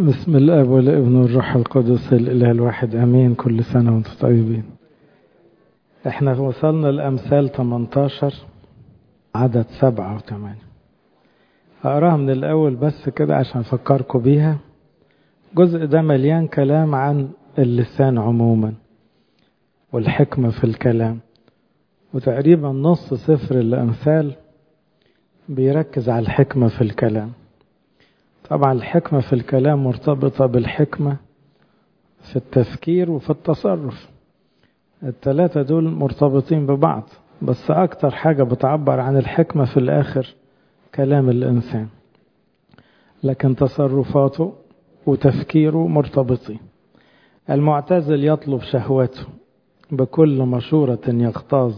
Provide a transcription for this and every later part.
بسم الاب والابن والروح القدس الاله الواحد امين. كل سنه وانتم طيبين. احنا وصلنا لامثال 18 عدد 7 و8. هقراها من الاول بس كده عشان افكركم بيها. الجزء ده مليان كلام عن اللسان عموما والحكمه في الكلام، وتقريبا نص سفر الامثال بيركز على الحكمه في الكلام. طبعا الحكمة في الكلام مرتبطة بالحكمة في التفكير وفي التصرف. الثلاثة دول مرتبطين ببعض، بس أكتر حاجة بتعبر عن الحكمة في الآخر كلام الإنسان، لكن تصرفاته وتفكيره مرتبطين. المعتزل يطلب شهوته، بكل مشورة يغتاظ.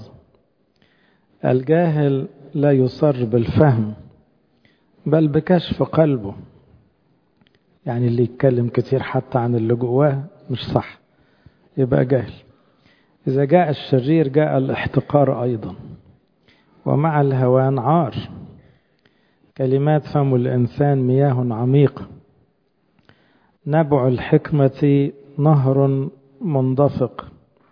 الجاهل لا يصر بالفهم، بل بكشف قلبه. يعني اللي يتكلم كتير حتى عن اللي جواه مش صح، يبقى جاهل. إذا جاء الشرير جاء الاحتقار أيضا، ومع الهوان عار. كلمات فم الإنسان مياه عميقة، نبع الحكمة نهر منضفق.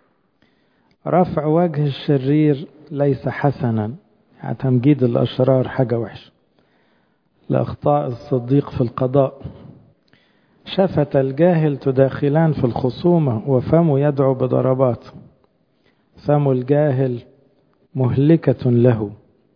رفع وجه الشرير ليس حسنا، يعني تمجيد الأشرار حاجة وحشة. لأخطاء الصديق في القضاء. شفة الجاهل تداخلان في الخصومة، وفمه يدعو بضربات. فم الجاهل مهلكة له،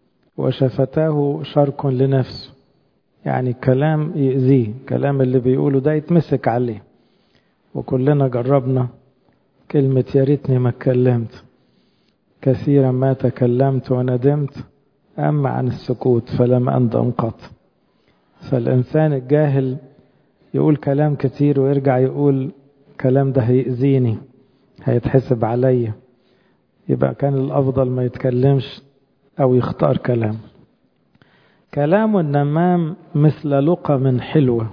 وشفتاه شرك لنفسه. يعني كلام يأذيه، كلام اللي بيقوله ده يتمسك عليه. وكلنا جربنا كلمة يا ريتني ما اتكلمت، كثيرا ما تكلمت وندمت، أما عن السكوت فلم أندم قط. فالإنسان الجاهل يقول كلام كتير ويرجع يقول كلام ده هيأذيني، هيتحسب عليا، يبقى كان الأفضل ما يتكلمش أو يختار كلام. كلام النمام مثل لقم حلوة،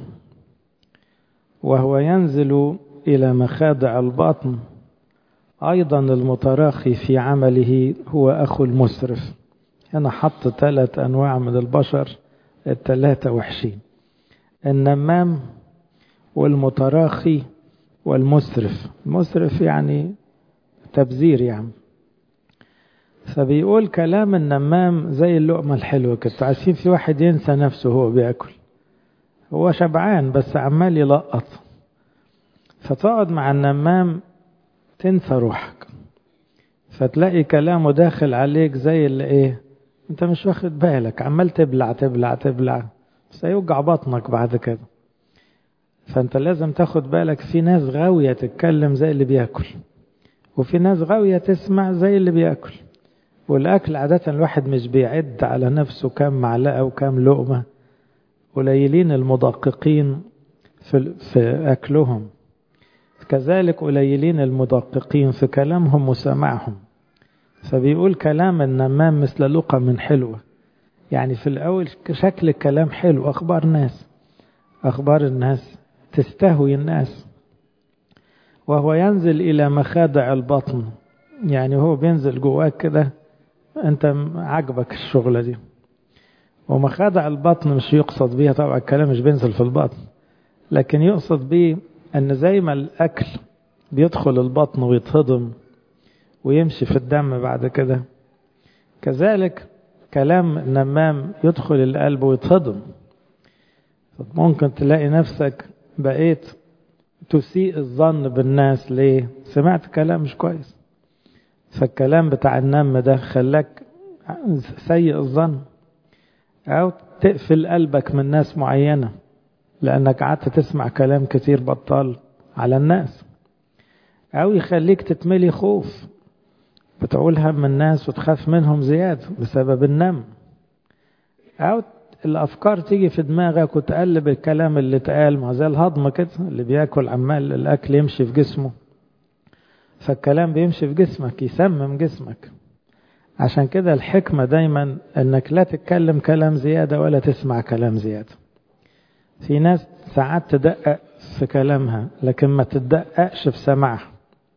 وهو ينزل إلى مخادع البطن. أيضا المتراخي في عمله هو أخو المسرف. هنا حط 3 أنواع من البشر، ال3 وحشين: النمام والمتراخي والمسرف. المسرف يعني تبذير يعني. فبيقول كلام النمام زي اللقمة الحلوة كده. عارفين في واحد ينسى نفسه هو بيأكل، هو شبعان بس عمال يلقط. فتقعد مع النمام تنسى روحك، فتلاقي كلامه داخل عليك زي اللي ايه، انت مش واخد بالك، عمال تبلع تبلع تبلع، بس هيوجع بطنك بعد كده. فانت لازم تاخد بالك، في ناس غاوية تتكلم زي اللي بيأكل، وفي ناس غاوية تسمع زي اللي بيأكل. والأكل عادة الواحد مش بيعد على نفسه كم معلقة وكم لقمة. قليلين المدققين في أكلهم، كذلك قليلين المدققين في كلامهم وسماعهم. فبيقول كلام النمام مثل لقم حلوة، يعني في الأول شكل الكلام حلو، أخبار الناس تستهوي الناس. وهو ينزل إلى مخادع البطن، يعني هو بينزل جواك كده، أنت عجبك الشغلة دي. ومخادع البطن مش يقصد بيها طبعا الكلام مش بينزل في البطن، لكن يقصد بيه أن زي ما الأكل بيدخل البطن ويتهضم ويمشي في الدم بعد كده، كذلك كلام النمام يدخل القلب ويتهضم. ممكن تلاقي نفسك بقيت تسيء الظن بالناس. ليه؟ سمعت كلام مش كويس، فالكلام بتاع النم ده خلاك سيء الظن، أو تقفل قلبك من ناس معينة لأنك قعدت تسمع كلام كتير بطال على الناس، أو يخليك تتملي خوف، بتقول هم الناس وتخاف منهم زيادة بسبب النم، أو الأفكار تيجي في دماغك وتقلب الكلام اللي اتقال. ما زي الهضم كده، اللي بياكل عمال الأكل يمشي في جسمه، فالكلام بيمشي في جسمك يسمم جسمك. عشان كده الحكمة دايما أنك لا تتكلم كلام زيادة ولا تسمع كلام زيادة. في ناس ساعات تدقق في كلامها لكن ما تدققش في سماعها.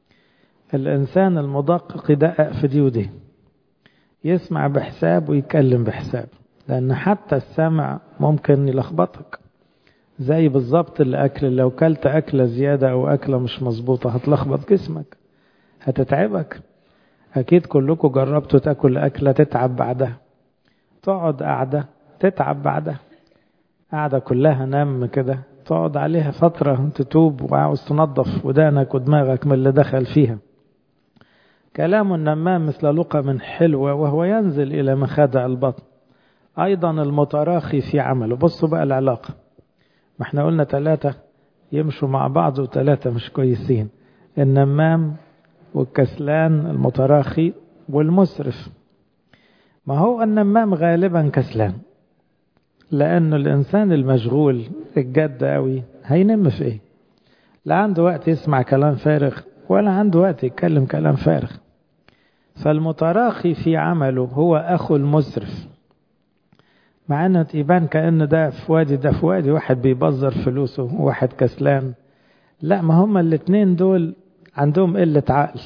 الإنسان المدقق يدقق في دي ودي، يسمع بحساب ويتكلم بحساب، لأن حتى السمع ممكن يلخبطك. زي بالظبط الأكل، لو كلت أكلة زيادة أو أكلة مش مظبوطة هتلخبط جسمك، هتتعبك. أكيد كلكم جربتوا تاكل أكلة تتعب بعدها، تقعد قاعدة تتعب بعدها، قاعدة كلها نم كده، تقعد عليها فترة تتوب وعاوز تنظف ودانك ودماغك من اللي دخل فيها. كلام النمام مثل لقم حلوة وهو ينزل إلى مخادع البطن، أيضا المتراخي في عمله. بصوا بقى العلاقة، ما احنا قلنا 3 يمشوا مع بعض و3 مش كويسين، النمام والكسلان المتراخي والمسرف. ما هو النمام غالبا كسلان، لأنه الإنسان المشغول الجد قوي هينم في إيه؟ لا عنده وقت يسمع كلام فارغ ولا عنده وقت يتكلم كلام فارغ. فالمتراخي في عمله هو أخو المسرف، مع أنه يبان كأن ده في وادي ده في وادي، واحد بيبذر فلوسه وواحد كسلان. لا، ما هما الاتنين دول عندهم قلة عقل،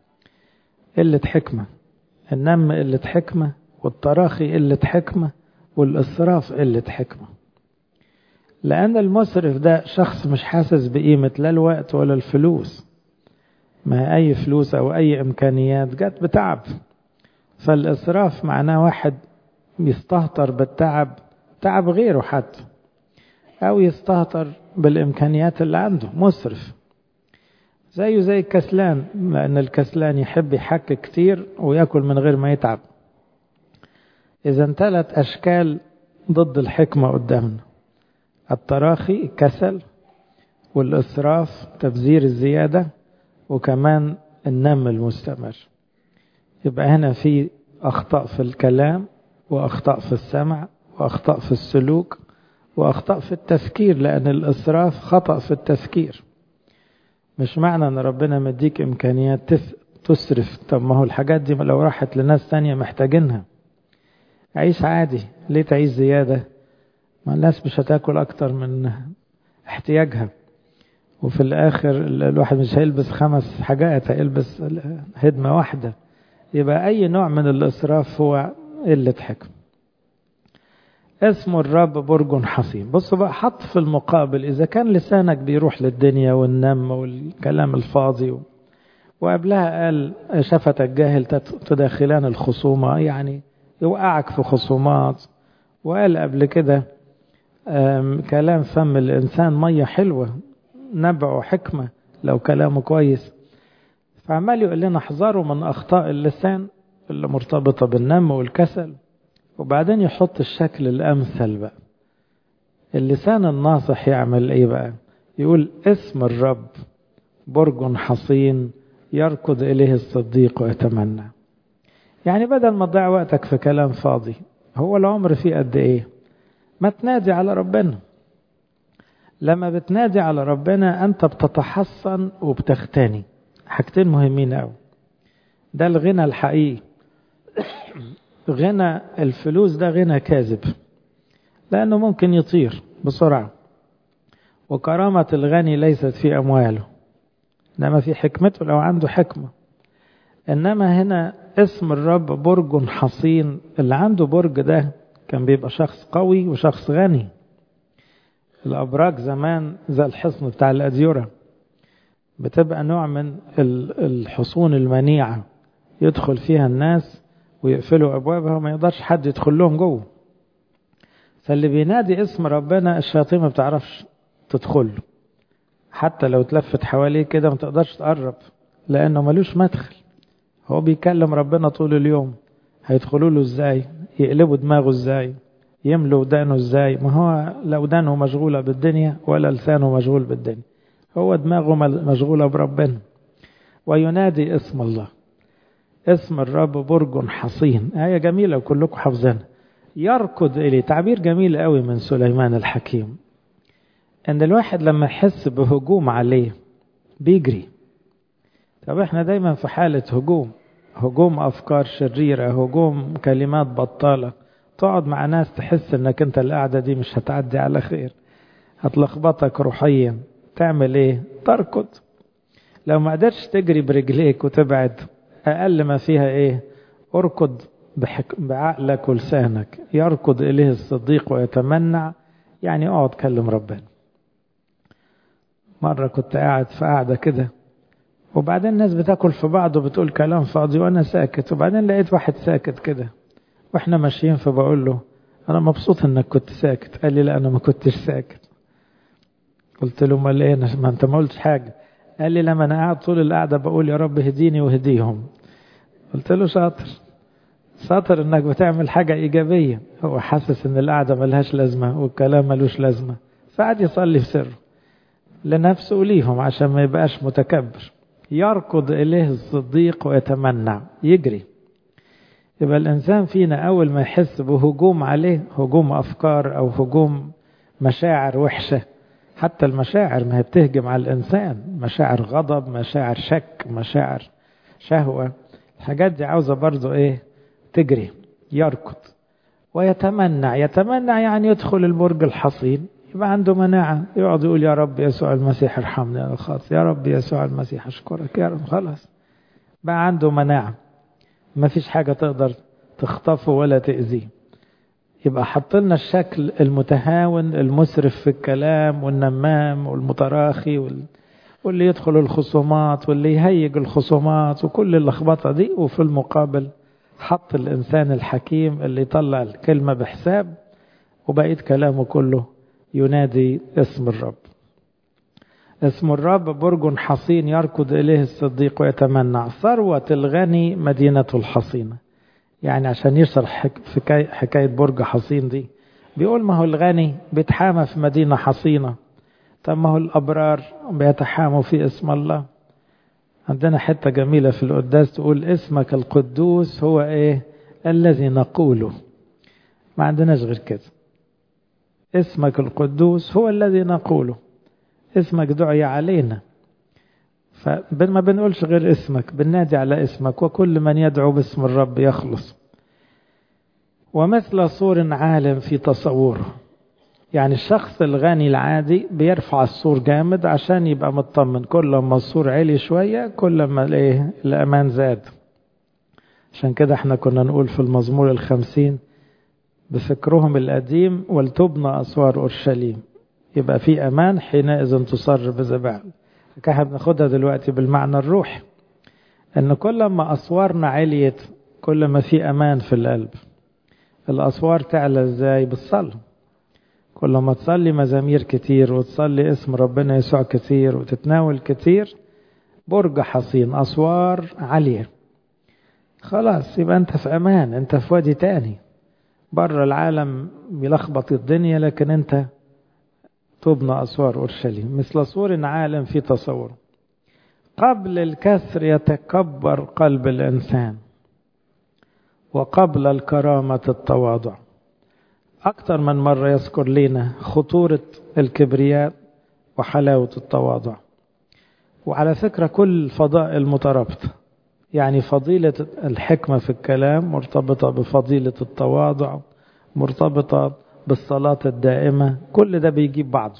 قلة حكمة. النم قلة حكمة، والتراخي قلة حكمة، والإسراف قلة حكمة. لأن المسرف ده شخص مش حاسس بقيمة لا الوقت ولا الفلوس، ما أي فلوس أو أي إمكانيات جت بتعب. فالإسراف معناه واحد يستهتر بالتعب، تعب غيره حتى، أو يستهتر بالإمكانيات اللي عنده، مسرف. زيه زي الكسلان، لأن الكسلان يحب يحك كتير ويأكل من غير ما يتعب. إذا 3 أشكال ضد الحكمة قدامنا: التراخي الكسل، والإسراف تبذير الزيادة، وكمان النم المستمر. يبقى هنا في أخطاء في الكلام، وأخطاء في السمع، وأخطاء في السلوك، وأخطاء في التفكير، لأن الإسراف خطأ في التفكير. مش معنى أن ربنا مديك إمكانيات تسرف. طب ما هو الحاجات دي لو راحت لناس تانية محتاجينها. عيش عادي، ليه تعيش زيادة؟ ما الناس مش هتاكل أكتر من احتياجها، وفي الآخر الواحد مش هيلبس 5 حاجات، هيلبس هدمة واحدة. يبقى أي نوع من الإسراف هو قلة حكم. اسم الرب برج حصين. بصوا بقى، حط في المقابل إذا كان لسانك بيروح للدنيا والنم والكلام الفاضي، وقبلها قال شفت الجاهل تداخلان الخصومة، يعني يوقعك في خصومات. وقال قبل كده كلام فم الإنسان مية حلوة، نبع حكمة لو كلامه كويس. فعمال يقول لنا احذروا من أخطاء اللسان اللي مرتبطة بالنم والكسل، وبعدين يحط الشكل الأمثل بقى. اللسان الناصح يعمل إيه بقى؟ يقول اسم الرب برج حصين يركض إليه الصديق ويتمنى. يعني بدل ما تضيع وقتك في كلام فاضي، هو العمر فيه قد إيه؟ ما تنادي على ربنا. لما بتنادي على ربنا أنت بتتحصن وبتغتني. حاجتين مهمين أوي. ده الغنى الحقيقي. غنى الفلوس ده غنى كاذب، لأنه ممكن يطير بسرعة. وكرامة الغني ليست في أمواله، إنما في حكمته لو عنده حكمة. إنما هنا اسم الرب برج حصين. اللي عنده برج ده كان بيبقى شخص قوي وشخص غني. الأبراج زمان زي الحصن بتاع الأديرة، بتبقى نوع من الحصون المنيعة، يدخل فيها الناس ويقفلوا أبوابها وما يقدرش حد يدخل لهم جوه. فاللي بينادي اسم ربنا الشياطين ما بتعرفش تدخل له، حتى لو تلفت حواليه كده ما تقدرش تقرب، لأنه ملوش مدخل. هو بيكلم ربنا طول اليوم، هيدخلوا له ازاي؟ يقلبوا دماغه ازاي؟ يملوا ودانه ازاي؟ ما هو لا ودانه مشغولة بالدنيا ولا لسانه مشغول بالدنيا، هو دماغه مشغولة بربنا. وينادي اسم الله. اسم الرب برج حصين، آية جميلة وكلكم حافظينها. يركض إليه، تعبير جميل قوي من سليمان الحكيم، ان الواحد لما يحس بهجوم عليه بيجري. طب احنا دايما في حالة هجوم أفكار شريرة، هجوم كلمات بطالة. تقعد مع ناس تحس انك انت القعدة دي مش هتعدي على خير، هتلخبطك روحيا. تعمل ايه؟ تركض. لو ما قدرش تجري برجليك وتبعد، اقل ما فيها ايه؟ اركض بعقلك ولسانك. يركض اليه الصديق ويتمنع، يعني اقعد كلم ربنا. مرة كنت قاعد في قاعدة كده، وبعدين الناس بتاكل في بعض وبتقول كلام فاضي وأنا ساكت، وبعدين لقيت واحد ساكت كده وإحنا ماشيين، فبقول له أنا مبسوط إنك كنت ساكت. قال لي لا أنا ما كنتش ساكت. قلت له ما ليه ما أنت ما قلتش حاجة. قال لي لما أنا قاعد طول القعدة بقول يا رب هديني وهديهم. قلت له شاطر، شاطر إنك بتعمل حاجة إيجابية. هو حاسس إن القعدة ملهاش لازمة والكلام ملوش لازمة، فقعد يصلي في سره لنفسه وليهم عشان ما يبقاش متكبر. يركض إليه الصديق ويتمنع، يجري. يبقى الإنسان فينا أول ما يحس بهجوم عليه، هجوم أفكار أو هجوم مشاعر وحشة، حتى المشاعر ما هي بتهجم على الإنسان، مشاعر غضب، مشاعر شك، مشاعر شهوة، الحاجات دي عاوزة برضو إيه؟ تجري. يركض ويتمنع. يتمنع يعني يدخل البرج الحصين، يبقى عنده مناعة، يقعد يقول يا رب يسوع المسيح ارحمني أنا الخاطئ، يا رب يسوع المسيح أشكرك يا رب. خلاص بقى عنده مناعة، ما فيش حاجة تقدر تخطفه ولا تأذيه. يبقى حط لنا الشكل المتهاون المسرف في الكلام والنمام والمتراخي واللي يدخل الخصومات واللي يهيج الخصومات وكل اللخبطة دي، وفي المقابل حط الإنسان الحكيم اللي يطلع الكلمة بحساب وبقيت كلامه كله ينادي اسم الرب. اسم الرب برج حصين يركض إليه الصديق ويتمنع. ثروة الغني مدينة الحصينة. يعني عشان يشرح حكاية برج حصين دي بيقول ما هو الغني بيتحامى في مدينة حصينة، طب ما هو الأبرار بيتحاموا في اسم الله. عندنا حتة جميلة في القداس تقول اسمك القدوس هو ايه الذي نقوله. ما عندناش غير كده، اسمك القدوس هو الذي نقوله. اسمك دعي علينا، فما بنقولش غير اسمك، بننادي على اسمك، وكل من يدعو باسم الرب يخلص. ومثل سور عالٍ في تصوره. يعني الشخص الغني العادي بيرفع السور جامد عشان يبقى مطمن، كل ما السور عالي شوية كل ما الأمان زاد. عشان كده احنا كنا نقول في المزمور 50 بفكرهم القديم ولتبنى أسوار أورشليم، يبقى في أمان حينئذ تصر بزبال. كده بناخدها دلوقتي بالمعنى الروحي، ان كل ما أسوارنا عليت كل ما في أمان في القلب. الأسوار تعلى ازاي؟ بالصلاة. كل ما تصلي مزامير كتير وتصلي اسم ربنا يسوع كتير وتتناول كتير، برج حصين، أسوار عالية، خلاص يبقى انت في أمان، انت في وادي تاني. بره العالم بيلخبط الدنيا، لكن انت تبنى أسوار أورشليم مثل سور عالٍ في تصور. قبل الكسر يتكبر قلب الإنسان، وقبل الكرامة التواضع. أكثر من مرة يذكر لنا خطورة الكبرياء وحلاوة التواضع. وعلى فكرة كل فضائل مترابطة، يعني فضيلة الحكمة في الكلام مرتبطة بفضيلة التواضع، مرتبطة بالصلاة الدائمة، كل ده بيجيب بعضه.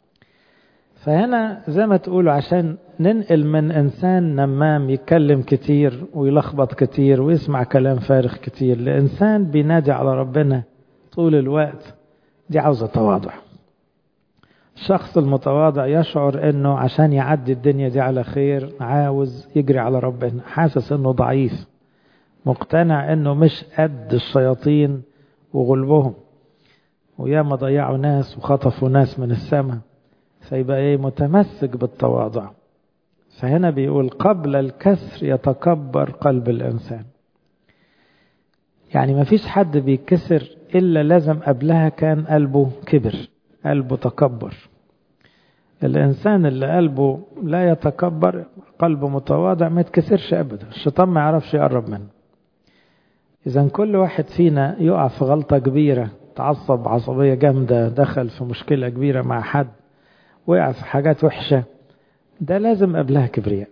فهنا زي ما تقولوا عشان ننقل من إنسان نمام يتكلم كتير ويلخبط كتير ويسمع كلام فارغ كتير لإنسان بينادي على ربنا طول الوقت، دي عاوزة تواضع. الشخص المتواضع يشعر انه عشان يعدي الدنيا دي على خير عاوز يجري على ربنا، حاسس انه ضعيف، مقتنع انه مش قد الشياطين وغلبهم، وياما ضيعوا ناس وخطفوا ناس من السماء، فيبقى ايه؟ متمسك بالتواضع. فهنا بيقول قبل الكسر يتكبر قلب الإنسان. يعني ما فيش حد بيكسر إلا لازم قبلها كان قلبه كبر، قلبه تكبر. الإنسان اللي قلبه لا يتكبر، قلبه متواضع، ما يتكسرش أبدا، الشيطان ما يعرفش يقرب منه. إذن كل واحد فينا يقع في غلطة كبيرة، تعصب عصبية جامدة، دخل في مشكلة كبيرة مع حد، وقع في حاجات وحشة، ده لازم قبلها كبرياء.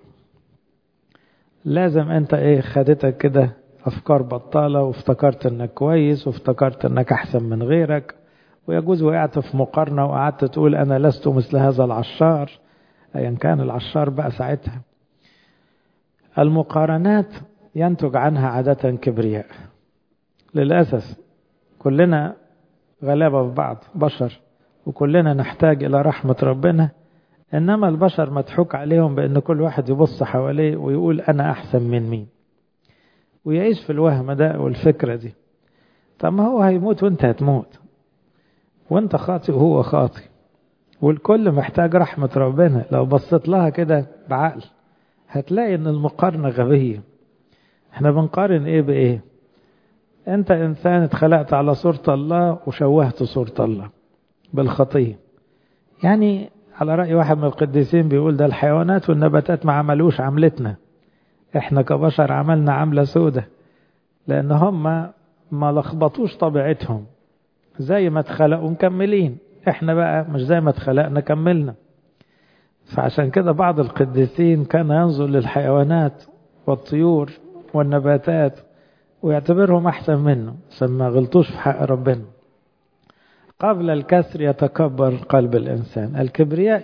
لازم انت ايه؟ خدتك كده افكار بطالة وافتكرت انك كويس وافتكرت انك احسن من غيرك، ويجوز وقعت في مقارنة وقعدت تقول انا لست مثل هذا العشار، ايا كان العشار بقى ساعتها. المقارنات ينتج عنها عادة كبرياء. للأسف كلنا غلابة في بعض، بشر، وكلنا نحتاج إلى رحمة ربنا إنما البشر مضحوك عليهم بأن كل واحد يبص حواليه ويقول أنا أحسن من مين، ويعيش في الوهم ده والفكرة دي. طب ما هو هيموت وانت هتموت، وانت خاطئ وهو خاطئ، والكل محتاج رحمة ربنا. لو بصيت لها كده بعقل هتلاقي ان المقارنة غبية. احنا بنقارن ايه بايه؟ انت انسان اتخلقت على صورة الله وشوهت صورة الله بالخطية. يعني على رأي واحد من القديسين بيقول ده الحيوانات والنباتات ما عملوش عملتنا، احنا كبشر عملنا عملة سودة، لان هم ما لخبطوش طبيعتهم، زي ما اتخلقوا مكملين، احنا بقى مش زي ما اتخلقنا كملنا. فعشان كده بعض القديسين كان ينظر للحيوانات والطيور والنباتات ويعتبرهم أحسن منه عشان ما غلطوش في حق ربنا. قبل الكسر يتكبر قلب الإنسان. الكبرياء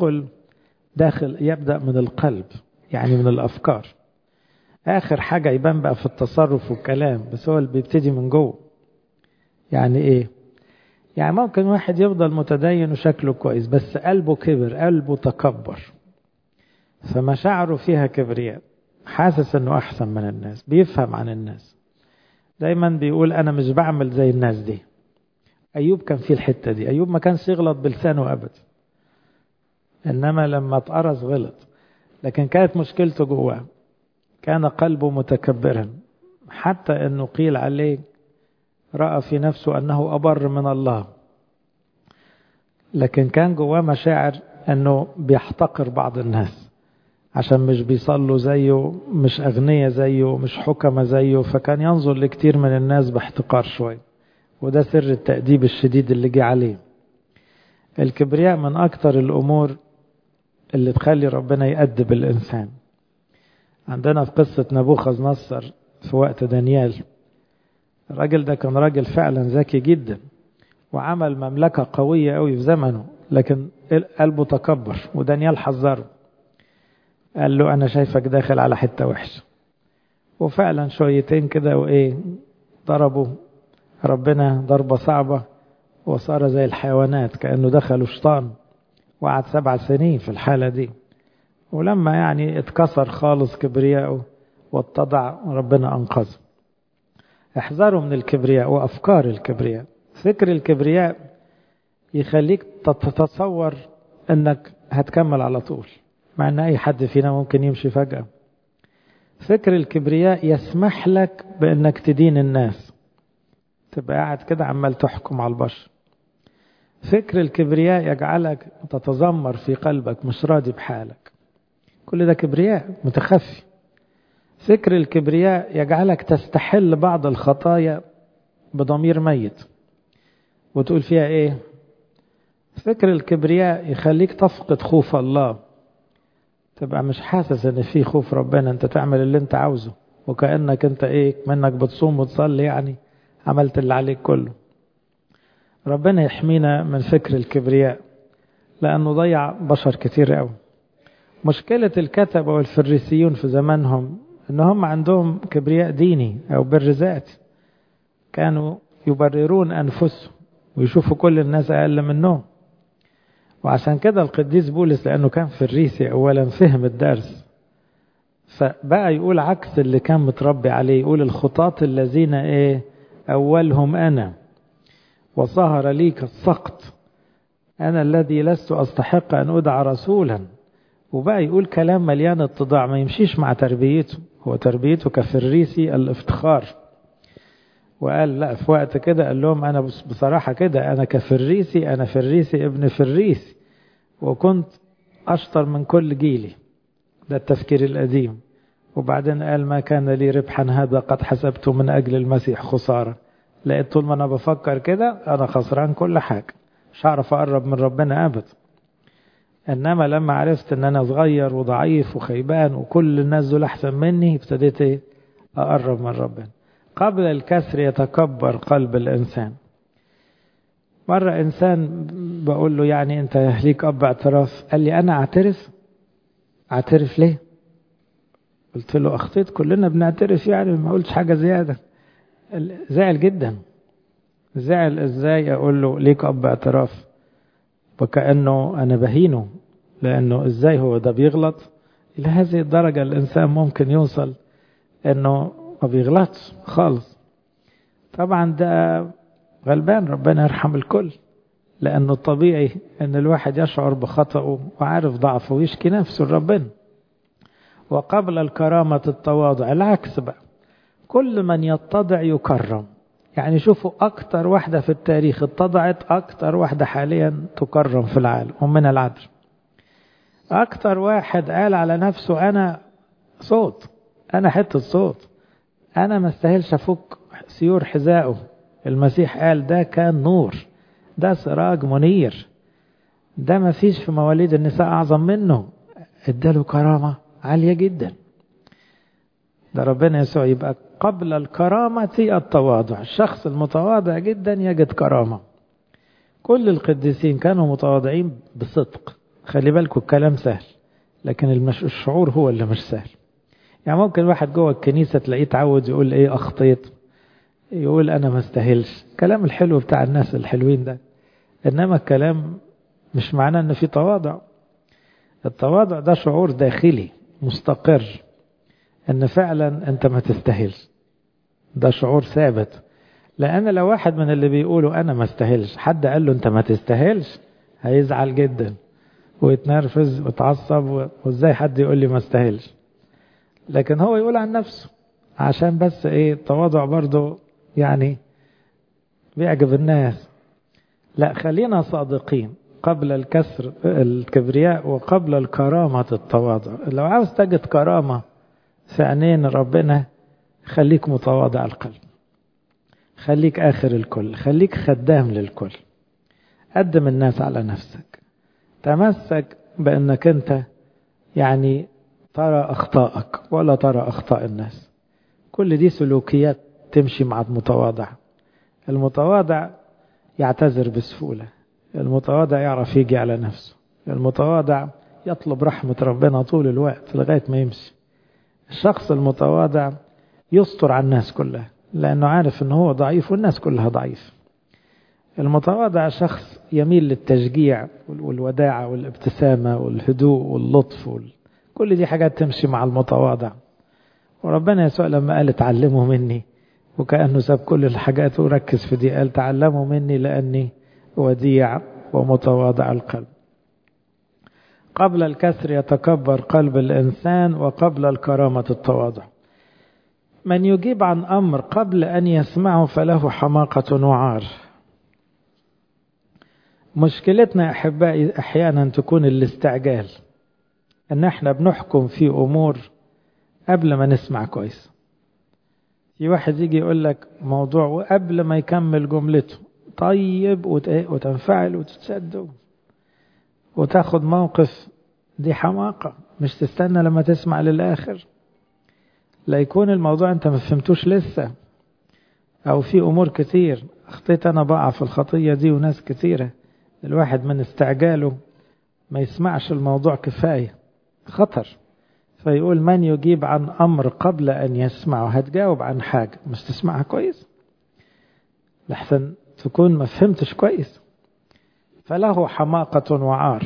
يبدأ من القلب، يعني من الأفكار. آخر حاجة يبان بقى في التصرف والكلام، بس هو اللي بيبتدي من جوه. يعني إيه؟ يعني ممكن واحد يفضل متدين وشكله كويس بس قلبه كبر، قلبه تكبر، فمشاعره فيها كبرياء، حاسس انه احسن من الناس، بيفهم عن الناس، دايما بيقول انا مش بعمل زي الناس دي. ايوب كان في الحتة دي، ايوب ما كانش يغلط بلسانه ابدا، انما لما اتقرص غلط، لكن كانت مشكلته جواه، كان قلبه متكبرا، حتى انه قيل عليه رأى في نفسه أنه أبر من الله، لكن كان جواه مشاعر أنه بيحتقر بعض الناس عشان مش بيصلوا زيه، مش أغنية زيه، مش حكمة زيه، فكان ينظر لكتير من الناس باحتقار شوي. وده سر التأديب الشديد اللي جه عليه. الكبرياء من أكتر الأمور اللي تخلي ربنا يأدب الإنسان. عندنا في قصة نبوخذ نصر في وقت دانيال، الراجل ده كان راجل فعلا ذكي جدا وعمل مملكة قوية قوي في زمنه، لكن قلبه تكبر، ودانيال حذره قال له أنا شايفك داخل على حتة وحشة. وفعلا شويتين كده وإيه ضربوا ربنا ضربة صعبة، وصار زي الحيوانات كأنه دخلوا شيطان، وقعد 7 سنين في الحالة دي. ولما يعني اتكسر خالص كبرياءه واتضع ربنا أنقذه. احذروا من الكبرياء وأفكار الكبرياء. فكر الكبرياء يخليك تتصور أنك هتكمل على طول، مع أن أي حد فينا ممكن يمشي فجأة. فكر الكبرياء يسمح لك بأنك تدين الناس، تبقى قاعد كده عمال تحكم على البشر. فكر الكبرياء يجعلك تتذمر في قلبك، مش راضي بحالك، كل ده كبرياء متخفي. فكر الكبرياء يجعلك تستحل بعض الخطايا بضمير ميت وتقول فيها ايه. فكر الكبرياء يخليك تفقد خوف الله، تبقى مش حاسس ان في خوف ربنا، انت تعمل اللي انت عاوزه، وكأنك انت ايه منك بتصوم وتصلي، يعني عملت اللي عليك كله. ربنا يحمينا من فكر الكبرياء، لأنه ضيع بشر كتير قوي. مشكلة الكتبة والفريسيون في زمانهم أنهم عندهم كبرياء ديني أو بر ذاتي، كانوا يبررون أنفسهم ويشوفوا كل الناس أقل منهم. وعشان كده القديس بولس لأنه كان فريسي أولا فهم الدرس، فبقى يقول عكس اللي كان متربي عليه، يقول الخطاة الذين أولهم أنا وظهر لي كالسقط، أنا الذي لست أستحق أن أدعى رسولا. وبقى يقول كلام مليان اتضاع ما يمشيش مع تربيته، هو تربيته كفريسي الافتخار. وقال لا في وقت كده قال لهم أنا بصراحة كده أنا كفريسي، أنا فريسي ابن فريسي، وكنت أشطر من كل جيلي. ده التفكير القديم. وبعدين قال ما كان لي ربحا هذا قد حسبته من أجل المسيح خسارة. لقيت طول ما أنا بفكر كده أنا خسران كل حاجة، مش هعرف أقرب من ربنا أبدا. إنما لما عرفت أن أنا صغير وضعيف وخيبان وكل الناس دول أحسن مني، ابتديت أقرب من ربنا. قبل الكسر يتكبر قلب الإنسان. مرة إنسان بقول له يعني أنت ليك أب اعتراف؟ قال لي أنا أعترف ليه؟ قلت له أخطيت، كلنا بنعترف يعني، ما قلتش حاجة زيادة. زعل جدا، زعل إزاي أقول له ليك أب اعتراف وكأنه أنا بهينه، لأنه إزاي هو ده بيغلط؟ إلى هذه الدرجة الإنسان ممكن يوصل أنه ما بيغلطش خالص. طبعا ده غلبان، ربنا يرحم الكل، لأنه الطبيعي أن الواحد يشعر بخطأه وعارف ضعفه ويشكي نفسه لربنا. وقبل الكرامة التواضع، العكس بقى، كل من يتضع يكرم. يعني شوفوا أكتر واحدة في التاريخ اتضعت، أكتر واحدة حاليا تكرم في العالم، أمنا العذراء. أكتر واحد قال على نفسه أنا صوت، أنا حتة صوت، أنا ما استاهلش أفك سيور حذائه. المسيح قال ده كان نور، ده سراج منير، ده ما فيش في مواليد النساء أعظم منه. اداله كرامة عالية جدا. ده ربنا يسوع. يبقى قبل الكرامة التواضع. الشخص المتواضع جدا يجد كرامة. كل القديسين كانوا متواضعين بصدق. خلي بالكم الكلام سهل، لكن الشعور هو اللي مش سهل. يعني ممكن واحد جوه الكنيسة تلاقيه تعود يقول ايه أخطيت، يقول أنا ما استاهلش، كلام الحلو بتاع الناس الحلوين ده. إنما الكلام مش معناه إن في تواضع. التواضع ده شعور داخلي مستقر، إن فعلا أنت ما تستاهلش. ده شعور ثابت. لأن لو واحد من اللي بيقولوا أنا ما استاهلش حد قال له أنت ما تستاهلش، هيزعل جدا ويتنرفز ويتعصب، وإزاي حد يقول لي ما استاهلش. لكن هو يقول عن نفسه عشان بس إيه، التواضع برضو يعني بيعجب الناس. لا، خلينا صادقين. قبل الكسر الكبرياء وقبل الكرامة التواضع. لو عاوز تجد كرامة في عينين ربنا، خليك متواضع القلب، خليك آخر الكل، خليك خدام للكل. قدم الناس على نفسك، تمسك بأنك أنت يعني ترى أخطائك ولا ترى أخطاء الناس. كل دي سلوكيات تمشي مع المتواضع. المتواضع يعتذر بسهولة، المتواضع يعرف يجي على نفسه، المتواضع يطلب رحمة ربنا طول الوقت لغاية ما يمشي. الشخص المتواضع يستر على الناس كلها، لأنه عارف أنه هو ضعيف والناس كلها ضعيف. المتواضع شخص يميل للتشجيع والوداعة والابتسامة والهدوء واللطف كل دي حاجات تمشي مع المتواضع. وربنا يسوع لما قال تعلموا مني، وكأنه ساب كل الحاجات وركز في دي، قال تعلموا مني لأني وديع ومتواضع القلب. قبل الكسر يتكبر قلب الإنسان، وقبل الكرامة التواضع. من يجيب عن أمر قبل أن يسمعه فله حماقة وعار. مشكلتنا أحبائي أحيانا تكون الاستعجال، أن احنا بنحكم في أمور قبل ما نسمع كويس. في واحد يجي يقول لك موضوع وقبل ما يكمل جملته طيب وتنفعل وتتشد وتاخد موقف. دي حماقة، مش تستنى لما تسمع للآخر. لا يكون الموضوع انت ما فهمتوش لسه، او في امور كتير اخطيت. انا بقع في الخطية دي وناس كتيرة. الواحد من استعجاله ما يسمعش الموضوع كفاية، خطر. فيقول من يجيب عن امر قبل ان يسمعه. هتجاوب عن حاجة مش تسمعها كويس، لحسن تكون ما فهمتش كويس. فله حماقة وعار.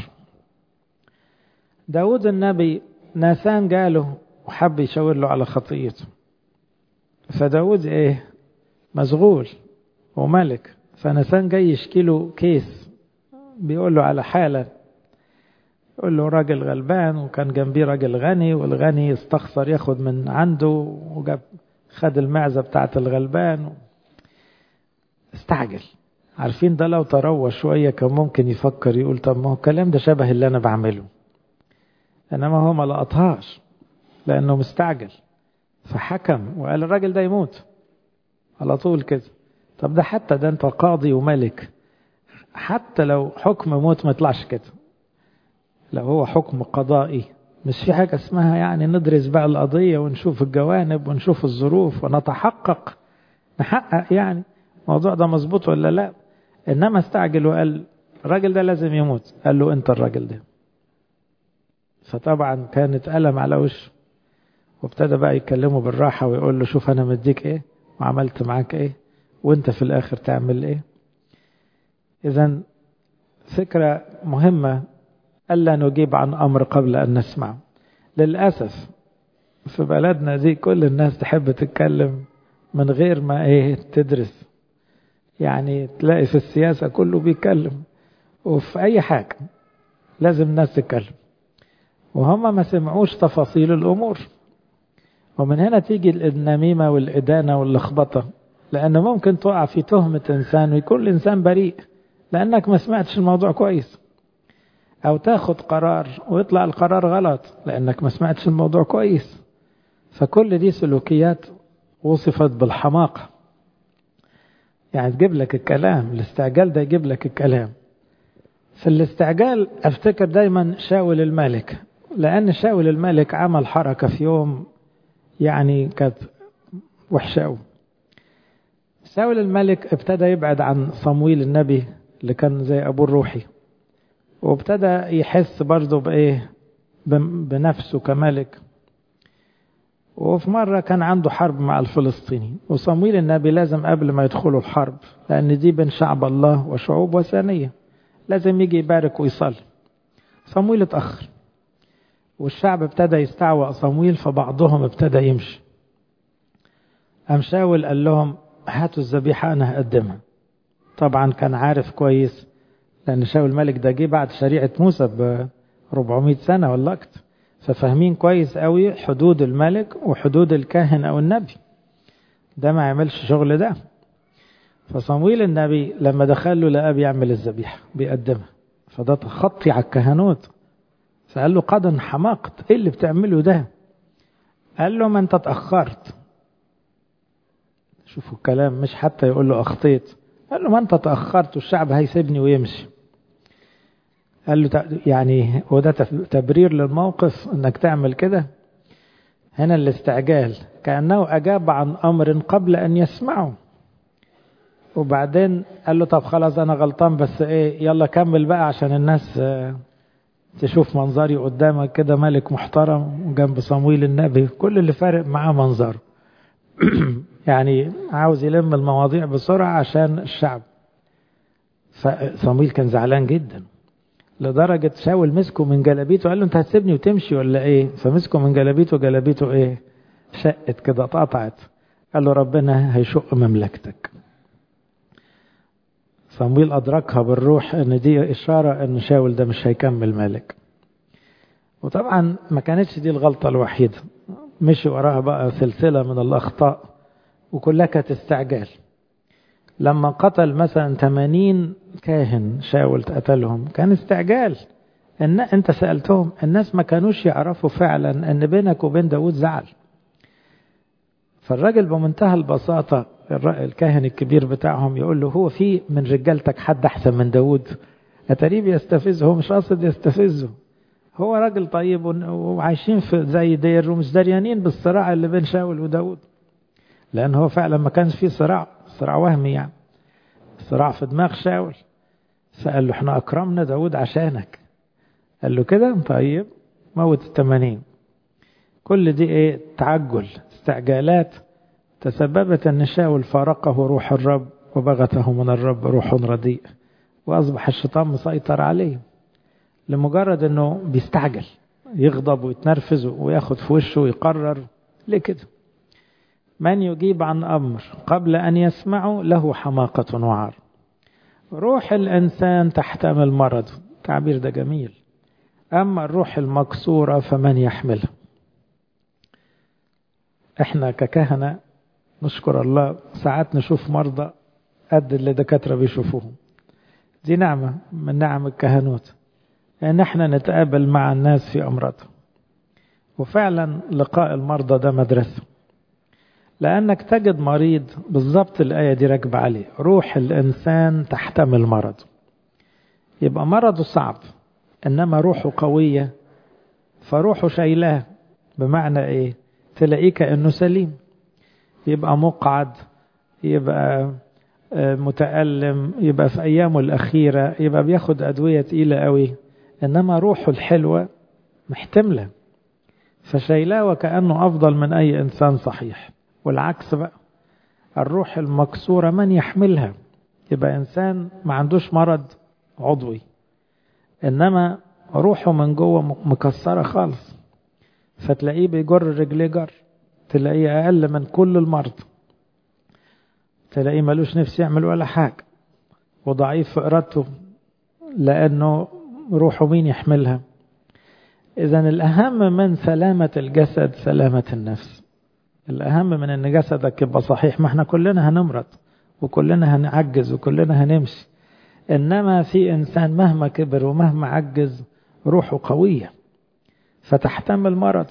داود النبي ناثان جاله وحب يشاور له على خطيته، فداود مشغول وملك. فناثان جاي يشكي له كيس، بيقول له على حالة، يقول له راجل غلبان وكان جنبيه راجل غني، والغني استخسر ياخد من عنده وجاب خد المعزة بتاعت الغلبان. استعجل. عارفين ده لو تروى شوية كان ممكن يفكر يقول طب ما هو الكلام ده شبه اللي أنا بعمله، إنما هو ما لقطهاش لأنه مستعجل. فحكم وقال الراجل ده يموت على طول كده. طب ده حتى ده أنت قاضي وملك، حتى لو حكم موت ما يطلعش كده. لو هو حكم قضائي مش في حاجة اسمها يعني ندرس بقى القضية ونشوف الجوانب ونشوف الظروف ونتحقق، نحقق يعني الموضوع ده مظبوط ولا لا. إنما استعجل وقال الراجل ده لازم يموت. قال له أنت الراجل ده. فطبعا كانت ألم على وشه، وابتدى بقى يكلمه بالراحة ويقول له شوف أنا مديك وعملت معاك وانت في الآخر تعمل إذن فكرة مهمة ألا نجيب عن أمر قبل أن نسمعه. للأسف في بلدنا دي كل الناس تحب تتكلم من غير ما تدرس. يعني تلاقي في السياسة كله بيتكلم، وفي أي حاجة لازم الناس تتكلم، وهم ما سمعوش تفاصيل الأمور. ومن هنا تيجي النميمة والإدانة واللخبطة، لأن ممكن تقع في تهمة إنسان ويكون الإنسان بريء لأنك ما سمعتش الموضوع كويس، أو تاخد قرار ويطلع القرار غلط لأنك ما سمعتش الموضوع كويس. فكل دي سلوكيات وصفت بالحماقة. يعني تجيب لك الكلام، الاستعجال ده يجيب لك الكلام. في الاستعجال افتكر دايما شاول الملك، لأن شاول الملك عمل حركة في يوم يعني كانت وحشة أوي. شاول الملك ابتدى يبعد عن صمويل النبي اللي كان زي أبوه الروحي، وابتدى يحس برضه بنفسه كملك. وفي مرة كان عنده حرب مع الفلسطيني، وصمويل النبي لازم قبل ما يدخلوا الحرب، لأن دي بين شعب الله وشعوب وثنية، لازم يجي يبارك ويصلي. صمويل اتأخر والشعب ابتدى يستعوى صمويل، فبعضهم ابتدى يمشي. قام شاول قال لهم هاتوا الذبيحة أنا هقدمها. طبعا كان عارف كويس، لأن شاول الملك ده جه بعد شريعة موسى ب400 سنة ولا أكتر، ففاهمين كويس قوي حدود الملك وحدود الكاهن أو النبي، ده ما يعملش شغل ده. فصمويل النبي لما دخل له لقى بيعمل الذبيحة بيقدمها، فده تخطي على الكهنوت. فقال له قد حماقت، ايه اللي بتعمله ده؟ قال له ما انت اتأخرت. شوفوا الكلام، مش حتى يقول له اخطيت، قال له ما انت اتأخرت والشعب هيسيبني ويمشي. قال له يعني وده تبرير للموقف انك تعمل كده؟ هنا الاستعجال كأنه أجاب عن أمر قبل أن يسمعه. وبعدين قال له طب خلاص أنا غلطان، بس يلا كمل بقى عشان الناس تشوف منظري قدامك كده ملك محترم وجنب صمويل النبي، كل اللي فارق معاه منظره. يعني عاوز يلم المواضيع بسرعة عشان الشعب. فصمويل كان زعلان جدا، لدرجة شاول مسكه من جلابيته قال له انت هتسيبني وتمشي ولا ايه؟ فمسكه من جلابيته شقت كده اتقطعت. قال له ربنا هيشق مملكتك. صمويل أدركها بالروح ان دي إشارة ان شاول ده مش هيكمل ملك. وطبعا ما كانتش دي الغلطة الوحيدة، مشي وراها بقى سلسلة من الأخطاء وكلها كانت استعجال. لما قتل مثلا 80 كاهن شاول قتلهم كان استعجال. إن انت سألتهم الناس ما كانوش يعرفوا فعلا ان بينك وبين داود زعل. فالراجل بمنتهى البساطة الكاهن الكبير بتاعهم يقول له هو في من رجالتك حد أحسن من داود؟ أتريب يستفزه، هو مش قاصد يستفزه، هو راجل طيب وعايشين في زي دير ومش دريانين بالصراع اللي بين شاول وداود، لأن هو فعلا ما كانش فيه صراع وهمي، يعني صراع في دماغ شاول. فقال له احنا أكرمنا داود عشانك. قال له كده طيب موت 80. كل دي تعجل استعجالات تسببت أن شاول فارقه روح الرب وبغته من الرب روح رديء، وأصبح الشيطان مسيطر عليه لمجرد أنه بيستعجل، يغضب ويتنرفز وياخد في وشه ويقرر. ليه كده؟ من يجيب عن أمر قبل أن يسمعه له حماقة وعار. روح الإنسان تحتمل مرض، تعبير ده جميل، أما الروح المكسورة فمن يحملها. احنا ككهنة نشكر الله ساعات نشوف مرضى قد اللي دكاترة بيشوفوهم، دي نعمة من نعم الكهنوت، ان احنا نتقابل مع الناس في امراضهم. وفعلا لقاء المرضى ده مدرسة، لانك تجد مريض بالضبط الآية دي راكبة عليه، روح الانسان تحتمل مرض، يبقى مرضه صعب انما روحه قوية، فروحه شايلاه. بمعنى تلاقيه كأنه سليم، يبقى مقعد، يبقى متألم، يبقى في أيامه الأخيرة يبقى بياخد أدوية تقيلة قوي، إنما روحه الحلوة محتملة فشايلاه وكأنه أفضل من أي إنسان صحيح. والعكس بقى، الروح المكسورة من يحملها، يبقى إنسان ما عندوش مرض عضوي إنما روحه من جوه مكسرة خالص، فتلاقيه بيجر رجليه جر، تلاقيه أقل من كل المرض، تلاقيه ملوش نفس يعمل ولا حاجة، وضعيف في إرادته لأنه روحه مين يحملها. إذن الأهم من سلامة الجسد سلامة النفس. الأهم من أن جسدك يبقى صحيح، ما احنا كلنا هنمرض وكلنا هنعجز وكلنا هنمشي، إنما في إنسان مهما كبر ومهما عجز روحه قوية فتحتمل مرض،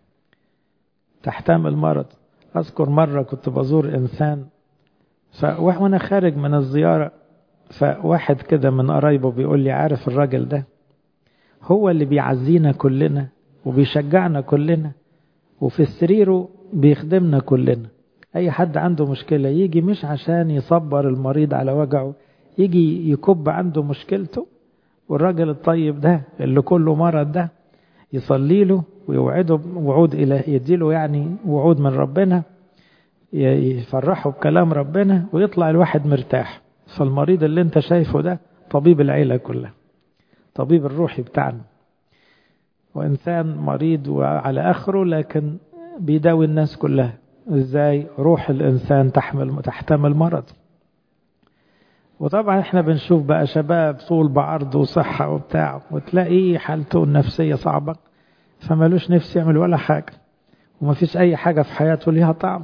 تحتمل مرض. أذكر مرة كنت بزور إنسان وأنا خارج من الزيارة، فواحد كده من قرايبه بيقول لي عارف الراجل ده هو اللي بيعزينا كلنا وبيشجعنا كلنا، وفي السرير بيخدمنا كلنا. أي حد عنده مشكلة يجي مش عشان يصبر المريض على وجعه، يجي يكب عنده مشكلته، والراجل الطيب ده اللي كله مرض ده يصلي له ويوعده وعود إله، يديله يعني وعود من ربنا، يفرحه بكلام ربنا، ويطلع الواحد مرتاح. فالمريض اللي انت شايفه ده طبيب العيلة كلها، طبيب الروحي بتاعنا، وإنسان مريض وعلى آخره لكن بيداوي الناس كلها. إزاي؟ روح الإنسان تحتمل مرض. وطبعا احنا بنشوف بقى شباب طول بعرض وصحة وبتاع، وتلاقيه حالته النفسية صعبة فمالوش نفس يعمل ولا حاجة، وما فيش أي حاجة في حياته ليها طعم.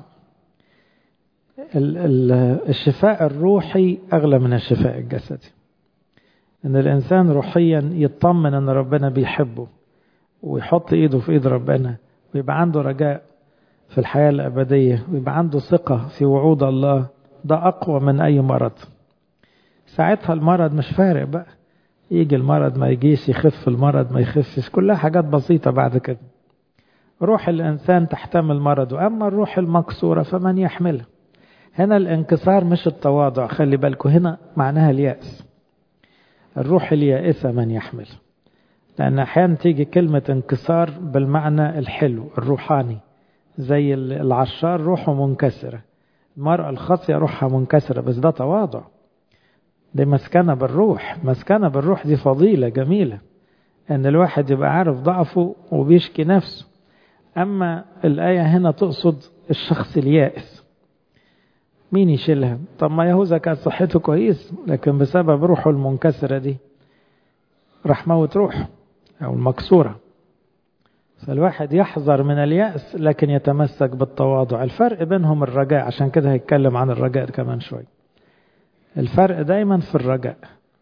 الشفاء الروحي أغلى من الشفاء الجسدي. إن الإنسان روحيا يطمن أن ربنا بيحبه ويحط إيده في إيد ربنا، ويبقى عنده رجاء في الحياة الأبدية، ويبقى عنده ثقة في وعود الله، ده أقوى من أي مرض. ساعتها المرض مش فارق بقى، يجي المرض ما يجيش، يخف المرض ما يخفش، كلها حاجات بسيطة بعد كده. روح الإنسان تحتمل مرضه، أما الروح المكسورة فمن يحملها. هنا الانكسار مش التواضع، خلي بالكم هنا معناها اليأس. الروح اليائسة من يحمل، لأن أحيانا تيجي كلمة انكسار بالمعنى الحلو الروحاني، زي العشار روحه منكسرة، المرأة الخاطئة روحها منكسرة، بس ده تواضع، دي مسكنة بالروح. مسكنة بالروح دي فضيلة جميلة، أن الواحد يبقى عارف ضعفه وبيشكي نفسه. أما الآية هنا تقصد الشخص اليائس، مين يشيلها؟ طب ما يهوذا كانت صحته كويس، لكن بسبب روحه المنكسرة دي راح موت روحه أو المكسورة. فالواحد يحذر من اليأس لكن يتمسك بالتواضع. الفرق بينهم الرجاء، عشان كده هيتكلم عن الرجاء كمان شوي. الفرق دايما في الرجاء.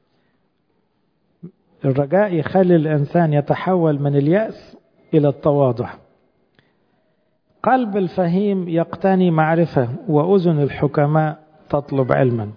الرجاء يخلي الإنسان يتحول من اليأس إلى التواضع. قلب الفهيم يقتني معرفة، وأذن الحكماء تطلب علما.